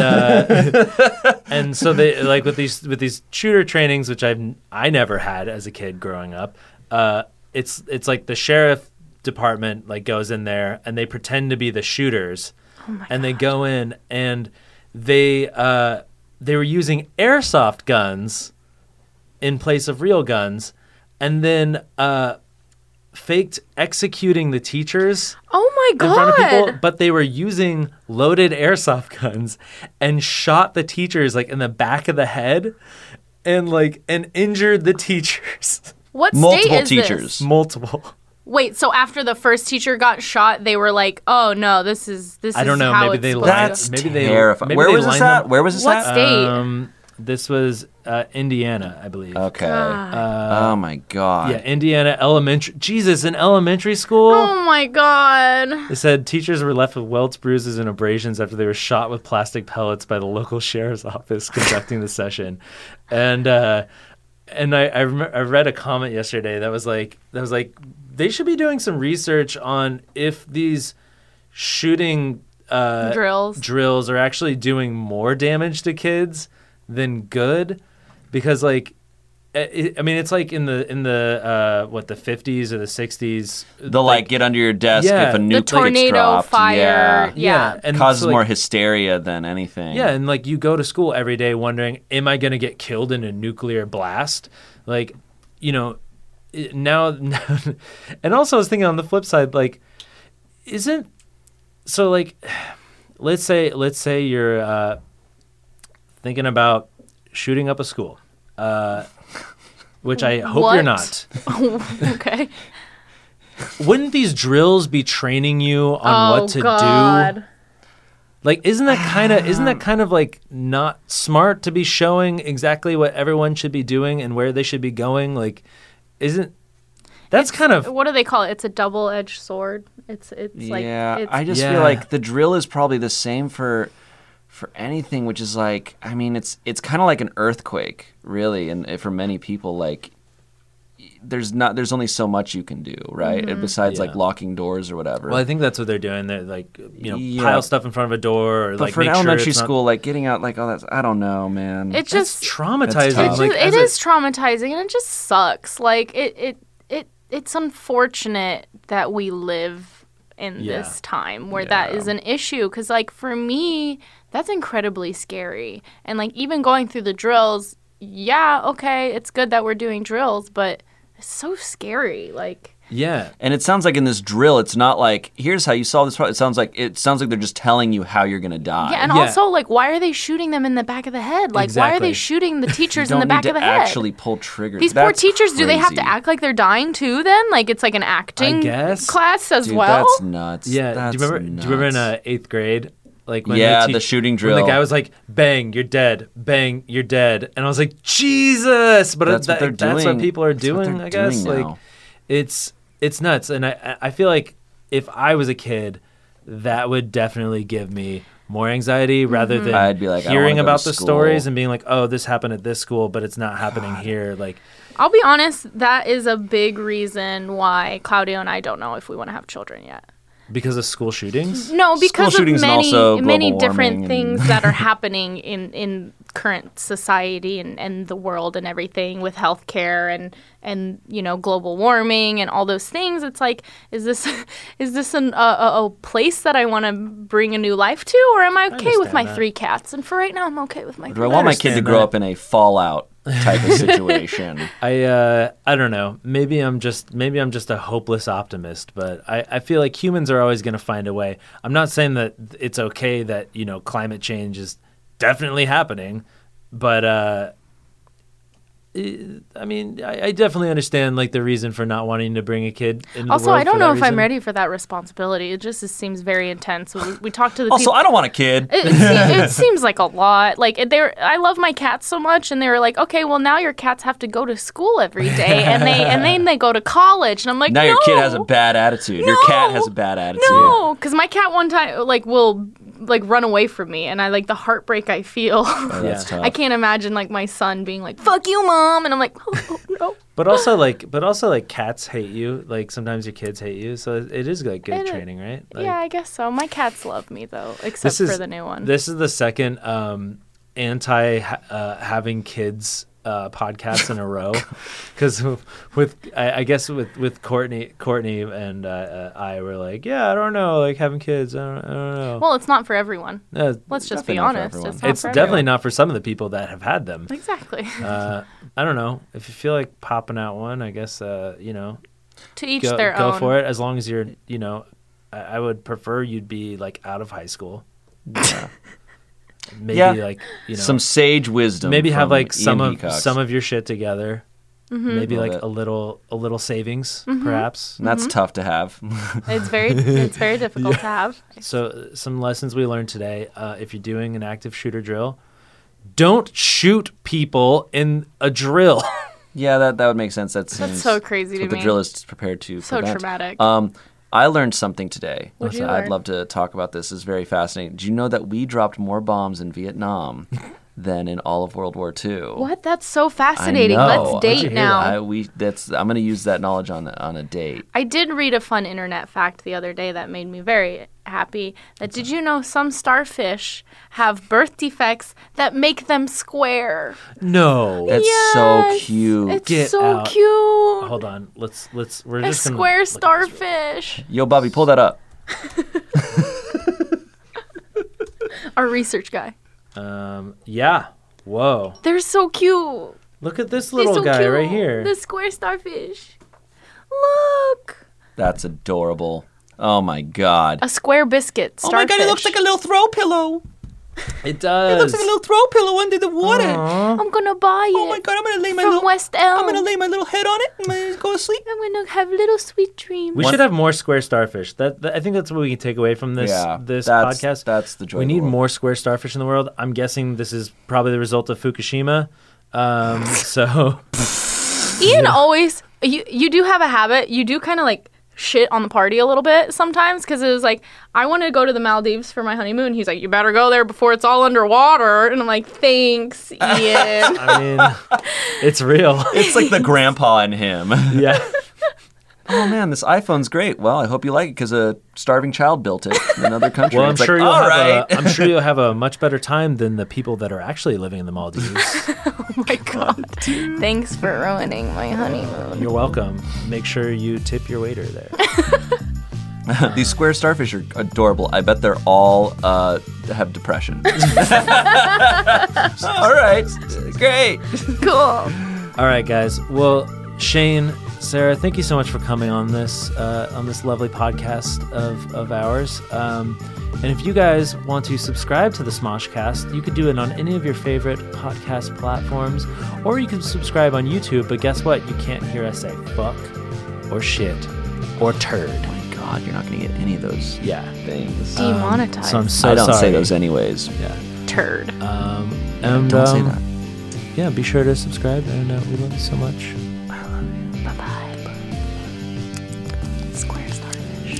and so they like with these shooter trainings, which I never had as a kid growing up. It's like the sheriff department like goes in there and they pretend to be the shooters, and they go in and they were using airsoft guns in place of real guns, and then faked executing the teachers. Oh my God. In front of people, but they were using loaded airsoft guns and shot the teachers like in the back of the head and injured the teachers. What Multiple state is teachers. this? Multiple. Wait, so after the first teacher got shot, they were like, "Oh no, this is I don't know. how Maybe it's they supposed lined. That's Maybe terrifying. they. Where Maybe was they this lined at? them- Where was this What at? state? This was Indiana, I believe. Okay. Oh my God. Yeah, Indiana elementary. Jesus, in elementary school. Oh my God. They said teachers were left with welts, bruises, and abrasions after they were shot with plastic pellets by the local sheriff's office conducting the session. And I read a comment yesterday that was like they should be doing some research on if these shooting drills are actually doing more damage to kids than good, because like it's like in the 50s or the 60s, They'll like get under your desk Yeah. if a The nuke gets tornado, dropped. fire. Yeah. and Causes so, like, more hysteria than anything. Yeah, and like you go to school every day wondering, am I going to get killed in a nuclear blast? Like, now, and also I was thinking on the flip side, like, let's say you're thinking about shooting up a school, which I hope you're not. Okay. Wouldn't these drills be training you on what to do? Like, isn't that kind of like not smart to be showing exactly what everyone should be doing and where they should be going? Like, that's kind of, what do they call it? It's a double-edged sword. It's like, I just feel like the drill is probably the same for anything, which is like, I mean, it's kind of like an earthquake, really, and for many people, like, there's only so much you can do, right? And besides like locking doors or whatever. well, I think that's what they're doing. They're like, pile stuff in front of a door, or but like for make an elementary sure it's not- school, like getting out, like all that, I don't know, man. it just That's traumatizing. That's tough. Like, it is traumatizing, and it just sucks. Like it's unfortunate that we live in this time where that is an issue, because like for me that's incredibly scary. And like even going through the drills, okay, it's good that we're doing drills, but it's so scary. Like Yeah. And it sounds like in this drill, it's not like, here's how you solve this problem. It sounds like they're just telling you how you're going to die. yeah, and also like why are they shooting them in the back of the head? Like why are Exactly. they shooting the teachers You in the don't back need of the to head? actually pull triggers. These poor That's teachers, do they have to crazy. act like they're dying too then? Like it's like an acting guess. class as Dude, well? that's nuts. Yeah. That's Do you remember in nuts. 8th grade? Like when Yeah, the shooting drill. When the guy was like, "Bang, you're dead. Bang, you're dead," and I was like, "Jesus!" But That's what they're that's doing. what people are That's what doing. they're I guess doing like now. it's nuts, and I feel like if I was a kid, that would definitely give me more anxiety rather than I'd be like, I don't hearing wanna go about to the school. stories and being like, "Oh, this happened at this school, but it's not happening here." Like, I'll be honest, that is a big reason why Claudio and I don't know if we want to have children yet. because of school shootings. No, because of shootings and also many global different warming things that are happening in current society and the world and everything with healthcare and global warming and all those things. It's like, is this a place that I want to bring a new life to, or am I okay with my understand that. 3 cats? And for right now, I'm okay with my Do 3 I want my cats. kid to understand grow that. up in a Fallout type of situation. I don't know. Maybe I'm just a hopeless optimist, but I feel like humans are always going to find a way. I'm not saying that it's okay that, climate change is definitely happening, but I definitely understand like the reason for not wanting to bring a kid into the Also, world I don't for know that if I'm reason. ready for that responsibility. It just seems very intense. We talked to the Also, people. I don't want a kid. It seems like a lot. Like I love my cats so much, and they were like, okay, well now your cats have to go to school every day, and then they go to college, and I'm like, Now no, your kid has a bad attitude. Your cat has a bad attitude. No, because my cat one time will run away from me, and I like the heartbreak I feel. Oh, that's tough. I can't imagine like my son being like, fuck you, mom, and I'm like, oh no. But also like cats hate you. Like sometimes your kids hate you, so it is like good training, right? Like, Yeah, I guess so. My cats love me though, except for the new one. This is the second anti having kids podcast in a row, because I guess with Courtney and I were like, yeah, I don't know, like having kids, I don't know. Well, it's not for everyone. Let's just be definitely not for honest. everyone. It's not It's for definitely everyone. not for some of the people that have had them. Exactly. I don't know, if you feel like popping out one, I guess To each their go own. for it, as long as you're I would prefer you'd be like out of high school. Maybe like some sage wisdom. maybe have from like Ian some Hecox. of your shit together. Mm-hmm. Maybe Love like it. a little savings, perhaps. And that's tough to have. It's very difficult to have. So some lessons we learned today: if you're doing an active shooter drill, don't shoot people in a drill. Yeah, that would make sense. That's so crazy to what the me. drill is prepared to So prevent. traumatic. I learned something today. What'd you I'd learn? love to talk about this. It's very fascinating. Do you know that we dropped more bombs in Vietnam than in all of World War II? What? That's so fascinating. I know. Let's How'd date you hear now. that? I'm going to use that knowledge on a date. I did read a fun internet fact the other day that made me very happy. Did you know some starfish have birth defects that make them square? No. That's so cute. It's Get so out. cute. Hold on. Let's. We're A just gonna square look at this. starfish. Yo, Bobby, pull that up. Our research guy. Yeah. Whoa. They're so cute. Look at this They're little so guy cute. right here. The square starfish. Look. That's adorable. Oh, my God. A square biscuit starfish. a little throw pillow. It does. throw pillow under the water. I'm gonna buy it. God, I'm going to lay from West Elm. lay my little head on it and I'm going to go to sleep. I'm gonna have little sweet dreams. We should have more square starfish. That I think that's what we can take away from this this podcast. That's the joy We of the need world. more square starfish in the world. I'm guessing this is probably the result of Fukushima. So Ian always, you do have a habit. You do kind of like shit on the party a little bit sometimes, because it was like, I wanted to go to the Maldives for my honeymoon. He's like, you better go there before it's all underwater. And I'm like, thanks, Ian. I mean, it's real. It's like the grandpa in him. Yeah. Oh, man, this iPhone's great. Well, I hope you like it because a starving child built it in another country. Well, I'm It's sure like, you'll all have right. I'm sure you'll have a much better time than the people that are actually living in the Maldives. Oh my God. Thanks for ruining my honeymoon. You're welcome. Make sure you tip your waiter there. These square starfish are adorable. I bet they're all have depression. All right, great. Cool. All right, guys. Well, Shane, Sarah, thank you so much for coming on this lovely podcast of ours. And if you guys want to subscribe to the Smoshcast, you could do it on any of your favorite podcast platforms, or you can subscribe on YouTube. But guess what? You can't hear us say fuck or shit or turd. Oh my God, you're not going to get any of those things. Demonetized. So I'm so I don't sorry. say those anyways. Yeah. Turd. And Don't say that. Yeah, be sure to subscribe, and we love you so much. Bye-bye. Square starfish.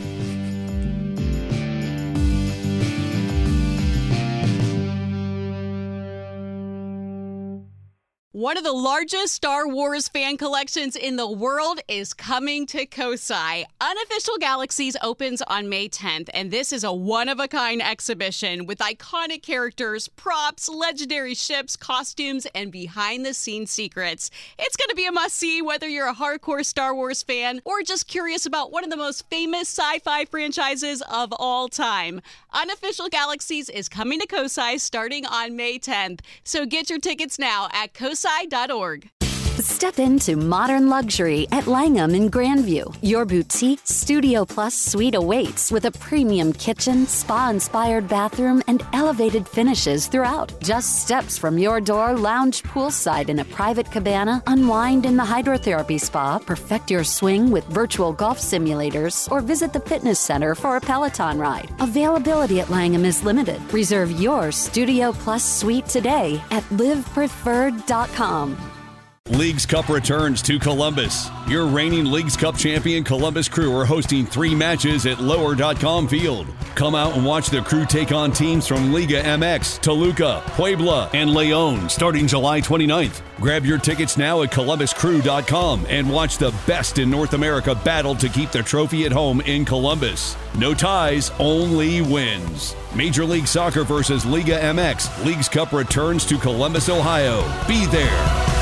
One of the largest Star Wars fan collections in the world is coming to Kosai. Unofficial Galaxies opens on May 10th, and this is a one-of-a-kind exhibition with iconic characters, props, legendary ships, costumes, and behind-the-scenes secrets. It's going to be a must-see whether you're a hardcore Star Wars fan or just curious about one of the most famous sci-fi franchises of all time. Unofficial Galaxies is coming to Kosai starting on May 10th, so get your tickets now at Kosai cosi.org. Step into modern luxury at Langham in Grandview. Your boutique Studio Plus suite awaits with a premium kitchen, spa-inspired bathroom, and elevated finishes throughout. Just steps from your door, lounge poolside in a private cabana, unwind in the hydrotherapy spa, perfect your swing with virtual golf simulators, or visit the fitness center for a Peloton ride. Availability at Langham is limited. Reserve your Studio Plus suite today at livepreferred.com. Leagues Cup returns to Columbus. Your reigning Leagues Cup champion Columbus Crew are hosting 3 matches at Lower.com Field. Come out and watch the Crew take on teams from Liga MX, Toluca, Puebla, and León starting July 29th. Grab your tickets now at ColumbusCrew.com and watch the best in North America battle to keep the trophy at home in Columbus. No ties, only wins. Major League Soccer versus Liga MX. Leagues Cup returns to Columbus, Ohio. Be there.